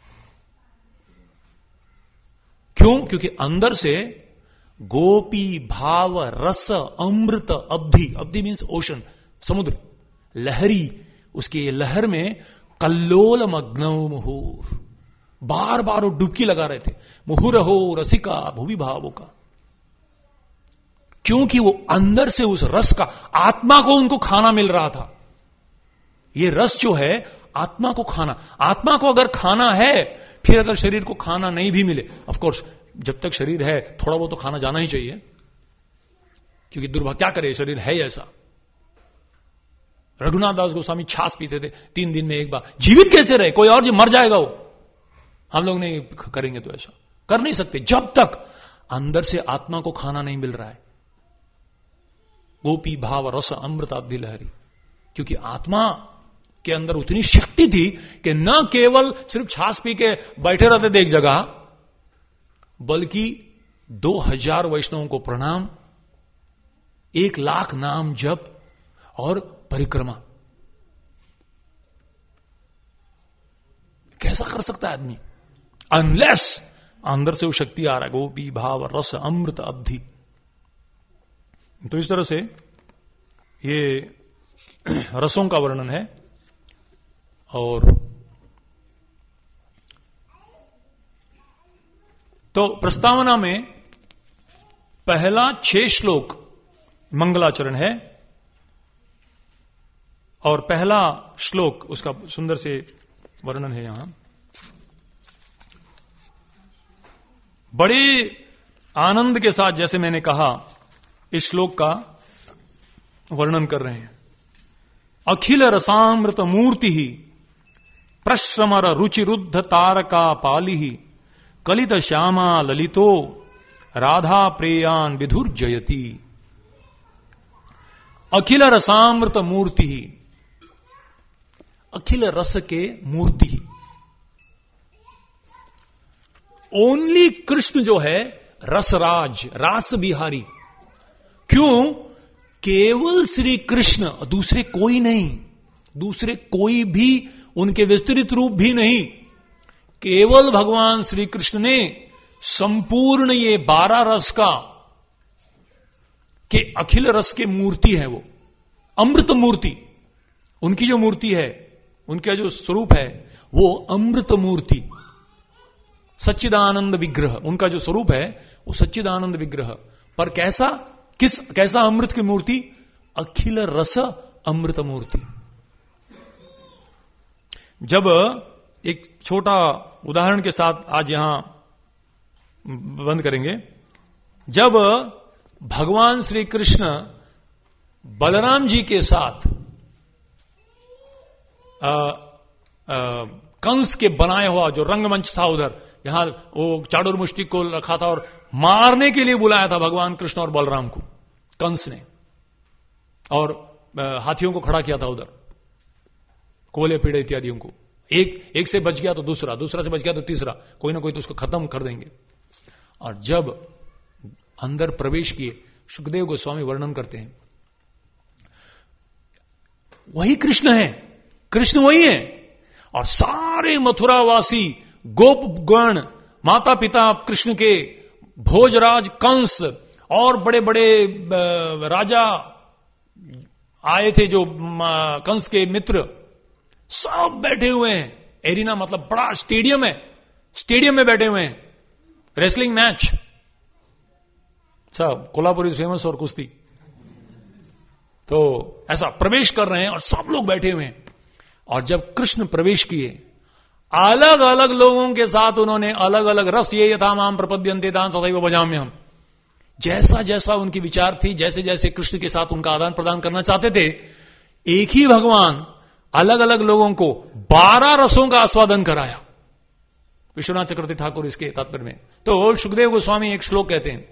क्यों? क्योंकि अंदर से गोपी भाव रस अमृत अब्धि, अब्धि मीन्स ओशन, समुद्र, लहरी, उसके लहर में कल्लोल मग्नौ मुहुर, बार बार वो डुबकी लगा रहे थे, मुहुर हो रसिका भुवि भावों का, क्योंकि वो अंदर से उस रस का, आत्मा को उनको खाना मिल रहा था। ये रस जो है आत्मा को खाना, आत्मा को अगर खाना है, फिर अगर शरीर को खाना नहीं भी मिले, ऑफ कोर्स जब तक शरीर है थोड़ा बहुत तो खाना जाना ही चाहिए, क्योंकि दुर्भाग्य क्या करे, शरीर है ऐसा। रघुनाथ दास गोस्वामी छाछ पीते थे तीन दिन में एक बार, जीवित कैसे रहे? कोई और जो मर जाएगा वो, हम लोग नहीं करेंगे तो ऐसा कर नहीं सकते जब तक अंदर से आत्मा को खाना नहीं मिल रहा है। गोपी भाव रस अमृत अब्धि लहरी, क्योंकि आत्मा के अंदर उतनी शक्ति थी कि न केवल सिर्फ छाछ पी के बैठे रहते थे एक जगह, बल्कि दो हजार वैष्णवों को प्रणाम, एक लाख नाम जप और परिक्रमा। कैसा कर सकता है आदमी? अनलेस अंदर से वो शक्ति आ रहा है, गोपी भाव रस अमृत अब्धि। तो इस तरह से ये रसों का वर्णन है। और तो प्रस्तावना में पहला छह श्लोक मंगलाचरण है, और पहला श्लोक उसका सुंदर से वर्णन है। यहां बड़े आनंद के साथ, जैसे मैंने कहा, इस श्लोक का वर्णन कर रहे हैं। अखिल रसामृत मूर्ति ही प्रश्रमर रुचिरुद्ध तारका पाली कलित श्यामा ललितो राधा प्रेयान विधुर्जयती। अखिल रसामृत मूर्ति ही, अखिल रस के मूर्ति ही, ओनली कृष्ण जो है रसराज, रास बिहारी। क्यों? केवल श्री कृष्ण, दूसरे कोई नहीं, दूसरे कोई भी उनके विस्तृत रूप भी नहीं, केवल भगवान श्री कृष्ण ने संपूर्ण ये बारह रस का के अखिल रस के मूर्ति है, वो अमृत मूर्ति। उनकी जो मूर्ति है, उनका जो स्वरूप है, वो अमृत मूर्ति, सच्चिदानंद विग्रह। उनका जो स्वरूप है वो सच्चिदानंद विग्रह। पर कैसा, किस कैसा अमृत की मूर्ति? अखिल रस अमृत मूर्ति। जब एक छोटा उदाहरण के साथ आज यहां बंद करेंगे। जब भगवान श्री कृष्ण बलराम जी के साथ आ, आ, कंस के बनाया हुआ जो रंगमंच था उधर, यहां वो चाणूर मुष्टिक को रखा था और मारने के लिए बुलाया था भगवान कृष्ण और बलराम को कंस ने, और हाथियों को खड़ा किया था उधर, कोले पीड़े इत्यादियों को। एक एक से बच गया तो दूसरा, दूसरा से बच गया तो तीसरा, कोई ना कोई तो उसको खत्म कर देंगे। और जब अंदर प्रवेश किए, सुखदेव गोस्वामी वर्णन करते हैं, वही कृष्ण है, कृष्ण वही है, और सारे मथुरावासी गोप गण, माता पिता कृष्ण के, भोजराज कंस और बड़े बड़े राजा आए थे जो कंस के मित्र, सब बैठे हुए हैं। एरिना मतलब बड़ा स्टेडियम है, स्टेडियम में बैठे हुए हैं, रेसलिंग मैच, सब कोल्हापुर इज फेमस और कुश्ती, तो ऐसा प्रवेश कर रहे हैं और सब लोग बैठे हुए हैं। और जब कृष्ण प्रवेश किए, अलग अलग लोगों के साथ उन्होंने अलग अलग रस, ये यथा माम प्रपद्यन्ते तान सदैव भजाम्यहम्, जैसा जैसा उनकी विचार थी, जैसे जैसे कृष्ण के साथ उनका आदान प्रदान करना चाहते थे, एक ही भगवान अलग अलग लोगों को बारह रसों का आस्वादन कराया। विश्वनाथ चक्रवर्ती ठाकुर इसके तात्पर्य में। तो सुखदेव गोस्वामी एक श्लोक कहते हैं,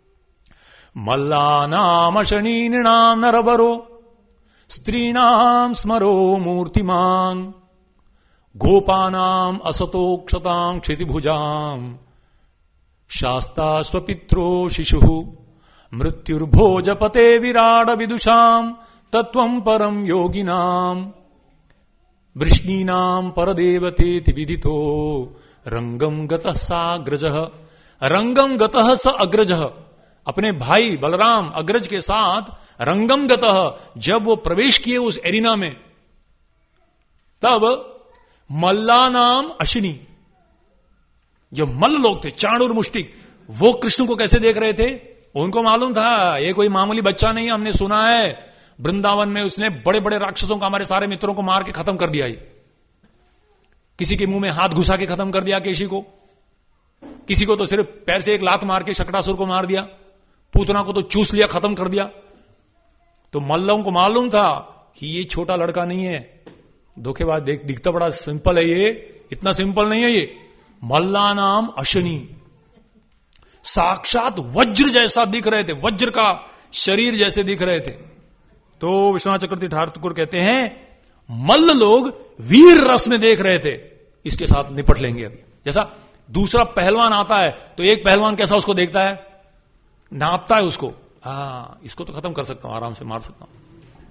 मल्लानाम शनीनाम नरबरो स्त्रीणाम स्मरो मूर्तिमान गोपानाम असतोक्षताम क्षितिभुजाम शास्ता स्वपित्रो शिशु मृत्युर्भोजपते विराड विदुषाम तत्वं परम योगिनाम वृष्णीनाम परदेवतेति विदितो रंगम गतः साग्रजः। रंगम गतः स अग्रजः, अपने भाई बलराम अग्रज के साथ रंगम गतः, जब वो प्रवेश किए उस एरिना में, तब मल्लानाम अश्विनी, जो मल्ल लोग थे, चाणूर मुष्टिक, वो कृष्ण को कैसे देख रहे थे? उनको मालूम था ये कोई मामूली बच्चा नहीं है, हमने सुना है वृंदावन में उसने बड़े बड़े राक्षसों को, हमारे सारे मित्रों को मार के खत्म कर दिया। किसी के मुंह में हाथ घुसा के खत्म कर दिया केशी को, किसी को तो सिर्फ पैर से एक लात मार के शकटासुर को मार दिया, पूतना को तो चूस लिया, खत्म कर दिया। तो मल्लों को मालूम था कि ये छोटा लड़का नहीं है, धोखेबाज, देख दिखता बड़ा सिंपल है, ये इतना सिंपल नहीं है, ये मल्ला नाम अश्विनी, साक्षात वज्र जैसा दिख रहे थे, वज्र का शरीर जैसे दिख रहे थे। तो विश्वनाथ चक्रवर्ती ठाकुर कहते हैं मल्ल लोग वीर रस में देख रहे थे, इसके साथ निपट लेंगे अभी। जैसा दूसरा पहलवान आता है तो एक पहलवान कैसा उसको देखता है, नापता है उसको, हाँ इसको तो खत्म कर सकता हूं, आराम से मार सकता हूं।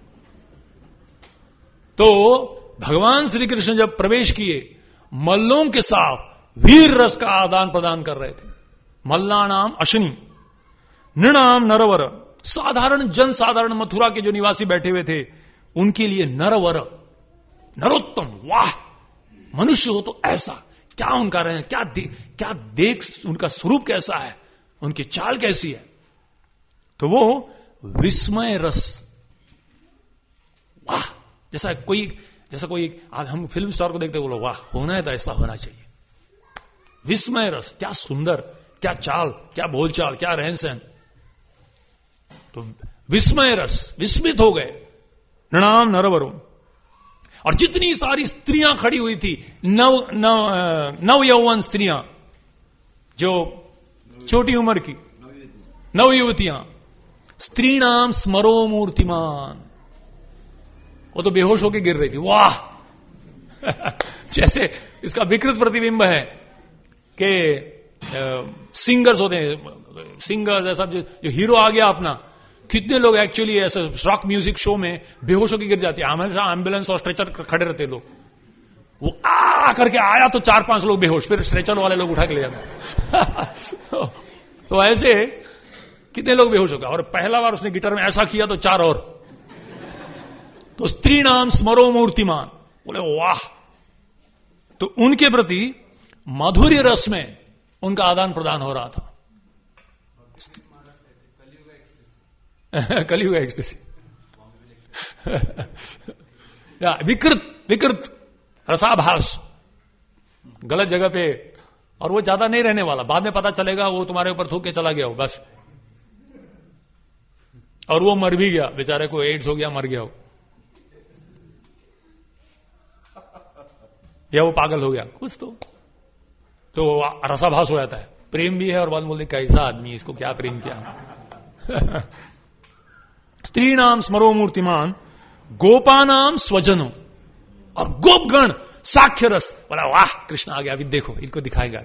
तो भगवान श्री कृष्ण जब प्रवेश किए, मल्लों के साथ वीर रस का आदान प्रदान कर रहे थे। मल्लानाम अश्विनी नृणाम नरवर, साधारण जन साधारण मथुरा के जो निवासी बैठे हुए थे उनके लिए नरवर, नरोत्तम, वाह मनुष्य हो तो ऐसा, क्या उनका रहे, क्या दे, क्या देख, उनका स्वरूप कैसा है, उनकी चाल कैसी है। तो वो विस्मय रस, वाह, जैसा कोई जैसा कोई आज हम फिल्म स्टार को देखते बोलो वाह होना है तो ऐसा होना चाहिए। विस्मय रस, क्या सुंदर, क्या चाल, क्या बोलचाल, क्या रहन सहन। तो विस्मय रस, विस्मित हो गए नृणाम नरवरों। और जितनी सारी स्त्रियां खड़ी हुई थी, नव नव नव यौवन स्त्रियां, जो छोटी उम्र की नव युवतियां, स्त्री नाम स्मरो मूर्तिमान, वो तो बेहोश होकर गिर रही थी, वाह जैसे इसका विकृत प्रतिबिंब है कि सिंगर्स होते हैं, सिंगर्स ऐसा जो, जो हीरो आ गया अपना, कितने लोग एक्चुअली ऐसे रॉक म्यूजिक शो में बेहोश होकर गिर जाते हैं, हमेशा एम्बुलेंस और स्ट्रेचर खड़े रहते लोग, वो आ करके आया तो चार पांच लोग बेहोश, फिर स्ट्रेचर वाले लोग उठा के ले जाते तो, तो ऐसे कितने लोग बेहोश हो गए। और पहला बार उसने गिटार में ऐसा किया तो चार और। तो स्त्री नाम स्मरो मूर्तिमान, बोले वाह। तो उनके प्रति माधुर्य रस में उनका आदान प्रदान हो रहा था। कलियुग एक्सटेसी या विकृत विकृत रसाभास, गलत जगह पे, और वो ज्यादा नहीं रहने वाला, बाद में पता चलेगा वो तुम्हारे ऊपर थूक के चला गया हो बस। और वो मर भी गया, बेचारे को एड्स हो गया, मर गया वो, या वो पागल हो गया कुछ, तो तो रसाभास हो जाता है, प्रेम भी है और बाद बोलते कैसा आदमी, इसको क्या प्रेम किया। स्त्री नाम स्मरो मूर्तिमान गोपानाम स्वजनो, और गोपगण साक्ष्य रस, बोला वाह कृष्ण आ गया, अभी देखो इनको दिखाएगा।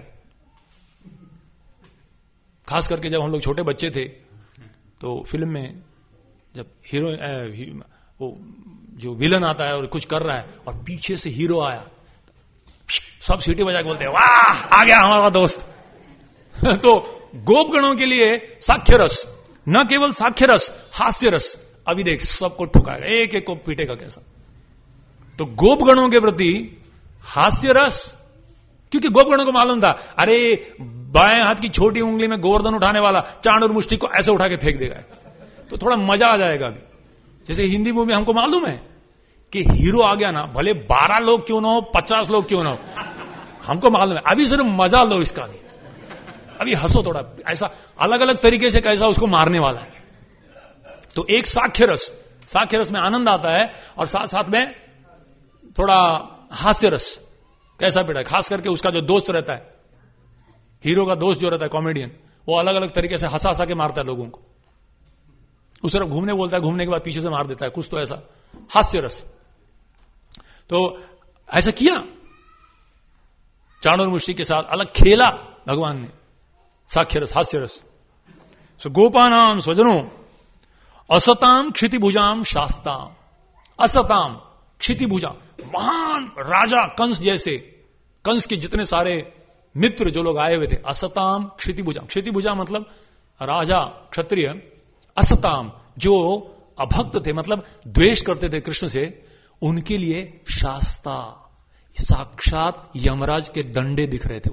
खास करके जब हम लोग छोटे बच्चे थे तो फिल्म में जब हीरो ही, वो जो विलन आता है और कुछ कर रहा है और पीछे से हीरो आया, सब सीटी बजा के बोलते हैं वाह आ गया हमारा दोस्त। तो गोपगणों के लिए साक्ष्य रस, न केवल साक्ष्य रस, हास्य रस, अभी देख सबको ठुकाएगा, एक एक को पीटेगा कैसा। तो गोपगणों के प्रति हास्य रस, क्योंकि गोपगणों को मालूम था अरे बाएं हाथ की छोटी उंगली में गोवर्धन उठाने वाला चांड और मुष्टि को ऐसे उठा के फेंक देगा, तो थोड़ा मजा आ जाएगा। अभी जैसे हिंदी मूवी हमको मालूम है कि हीरो आ गया ना, भले बारह लोग क्यों ना हो, पचास लोग क्यों ना हो, हमको मालूम है अभी सिर्फ मजा लो इसका, भी अभी हंसो थोड़ा, ऐसा अलग अलग तरीके से कैसा उसको मारने वाला है। तो एक साक्ष्य रस, साक्ष्य रस में आनंद आता है और साथ साथ में थोड़ा हास्य रस, कैसा बेटा, खास करके उसका जो दोस्त रहता है, हीरो का दोस्त जो रहता है कॉमेडियन, वो अलग अलग तरीके से हंसा हंसा के मारता है लोगों को, उस तरफ घूमने बोलता है, घूमने के बाद पीछे से मार देता है, कुछ तो ऐसा हास्य रस। तो ऐसा किया चांड और मुष्टि के साथ, अलग खेला भगवान ने, साक्ष्य रस, हास्य रस। सो गोपानाम स्वजनो असताम क्षितिभुजाम शास्ताम, असताम क्षितिभुजा, महान राजा कंस जैसे, कंस के जितने सारे मित्र जो लोग आए हुए थे, असताम क्षितिभुजा, क्षितिभुजा मतलब राजा क्षत्रिय, असताम जो अभक्त थे मतलब द्वेष करते थे कृष्ण से, उनके लिए शास्ता, साक्षात यमराज के डंडे दिख रहे थे।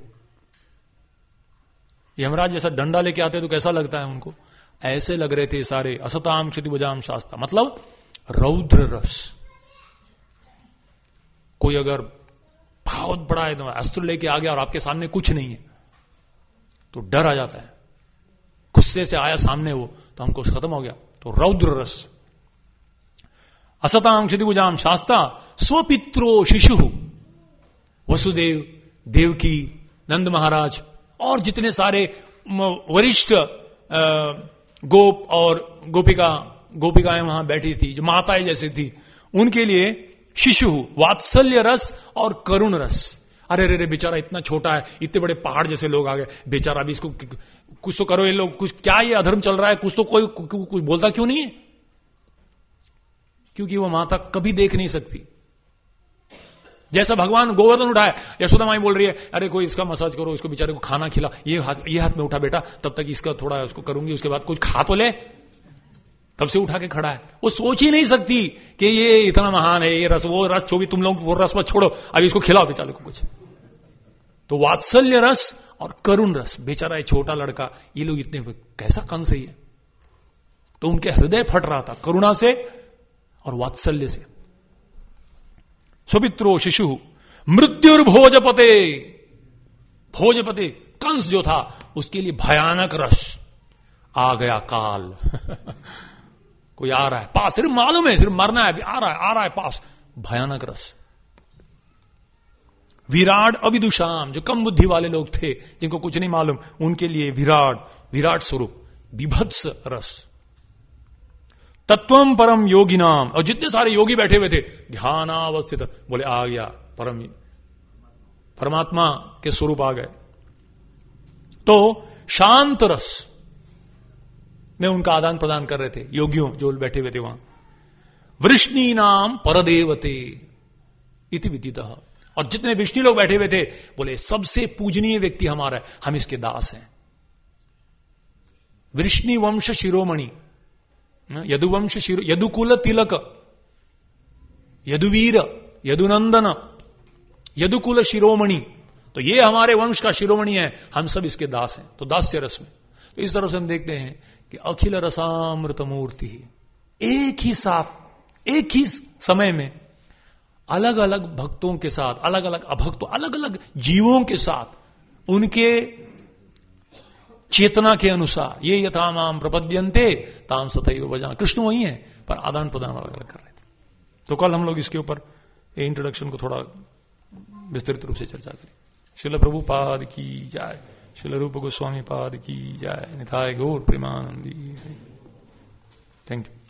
यमराज जैसा डंडा लेके आते तो कैसा लगता है उनको, ऐसे लग रहे थे सारे। असताम क्षितिभुजाम शास्ता मतलब रौद्र रस। कोई अगर बहुत बड़ा है तो अस्त्र लेके आ गया और आपके सामने कुछ नहीं है तो डर आ जाता है, गुस्से से आया सामने वो तो हमको खत्म हो गया, तो रौद्र रस। असताम क्षितिभुजाम शास्ता स्वपित्रो शिशु, वसुदेव, देवकी, नंद महाराज और जितने सारे वरिष्ठ गोप और गोपिका गोपिकाएं वहां बैठी थी, जो माताएं जैसे थी, उनके लिए शिशु वात्सल्य रस और करुण रस। अरे रे रे बेचारा इतना छोटा है, इतने बड़े पहाड़ जैसे लोग आ गए, बेचारा अभी इसको कुछ तो करो, ये लोग कुछ क्या ये अधर्म चल रहा है, कुछ तो कोई कुछ बोलता क्यों नहीं है, क्योंकि वो माता कभी देख नहीं सकती। जैसा भगवान गोवर्धन उठाए, यशोदा माई बोल रही है अरे कोई इसका मसाज करो, इसको बेचारे को खाना खिला, ये हाथ ये हाथ में उठा बेटा, तब तक इसका थोड़ा उसको करूंगी, उसके बाद कुछ खा तो ले, तब से उठा के खड़ा है। वो सोच ही नहीं सकती कि ये इतना महान है, ये रस, वो रस जो भी तुम लोग वो रस मत छोड़ो, अभी इसको खिलाओ बेचारे को कुछ। तो वात्सल्य रस और करुण रस, बेचारा ये छोटा लड़का, ये लोग इतने कैसा कंस है ये, तो उनके हृदय फट रहा था करुणा से और वात्सल्य से। सुपित्रो शिशु मृत्युर्भोजपते, भोजपते कंस जो था उसके लिए भयानक रस, आ गया काल। कोई आ रहा है पास, सिर्फ मालूम है सिर्फ मरना है, आ रहा है आ रहा है पास, भयानक रस। विराट अविदुषाम, जो कम बुद्धि वाले लोग थे जिनको कुछ नहीं मालूम, उनके लिए विराट विराट स्वरूप विभत्स रस। तत्वम परम योगी नाम, और जितने सारे योगी बैठे हुए थे ध्यानावस्थित, बोले आ गया परम परमात्मा के स्वरूप आ गए। तो शांत रस में उनका आदान प्रदान कर रहे थे योगियों जो बैठे हुए थे वहां। वृष्णि नाम परदेवते इति विदितः, और जितने विष्णु लोग बैठे हुए थे बोले सबसे पूजनीय व्यक्ति हमारा है, हम इसके दास हैं। वृष्णि वंश शिरोमणि, यदुवंश शिरो, यदुकुल तिलक, यदुवीर, यदुनंदन, यदुकुल शिरोमणि, तो ये हमारे वंश का शिरोमणि है, हम सब इसके दास हैं। तो दास्य रस में तो इस तरह से हम देखते हैं कि अखिल रसामृत मूर्ति, एक ही साथ एक ही समय में अलग अलग भक्तों के साथ, अलग अलग अभक्तों, अलग अलग जीवों के साथ उनके चेतना के अनुसार, ये यथा माम प्रपद्यन्ते ताम सतैव भजामि। कृष्ण वही है, पर आदान प्रदान अलग अलग कर रहे थे। तो कल हम लोग इसके ऊपर इंट्रोडक्शन को थोड़ा विस्तृत रूप से चर्चा करें। श्रील प्रभुपाद की जय, श्रील रूप गोस्वामी पाद की जय, निताय गौर प्रेमानंदी। Thank you.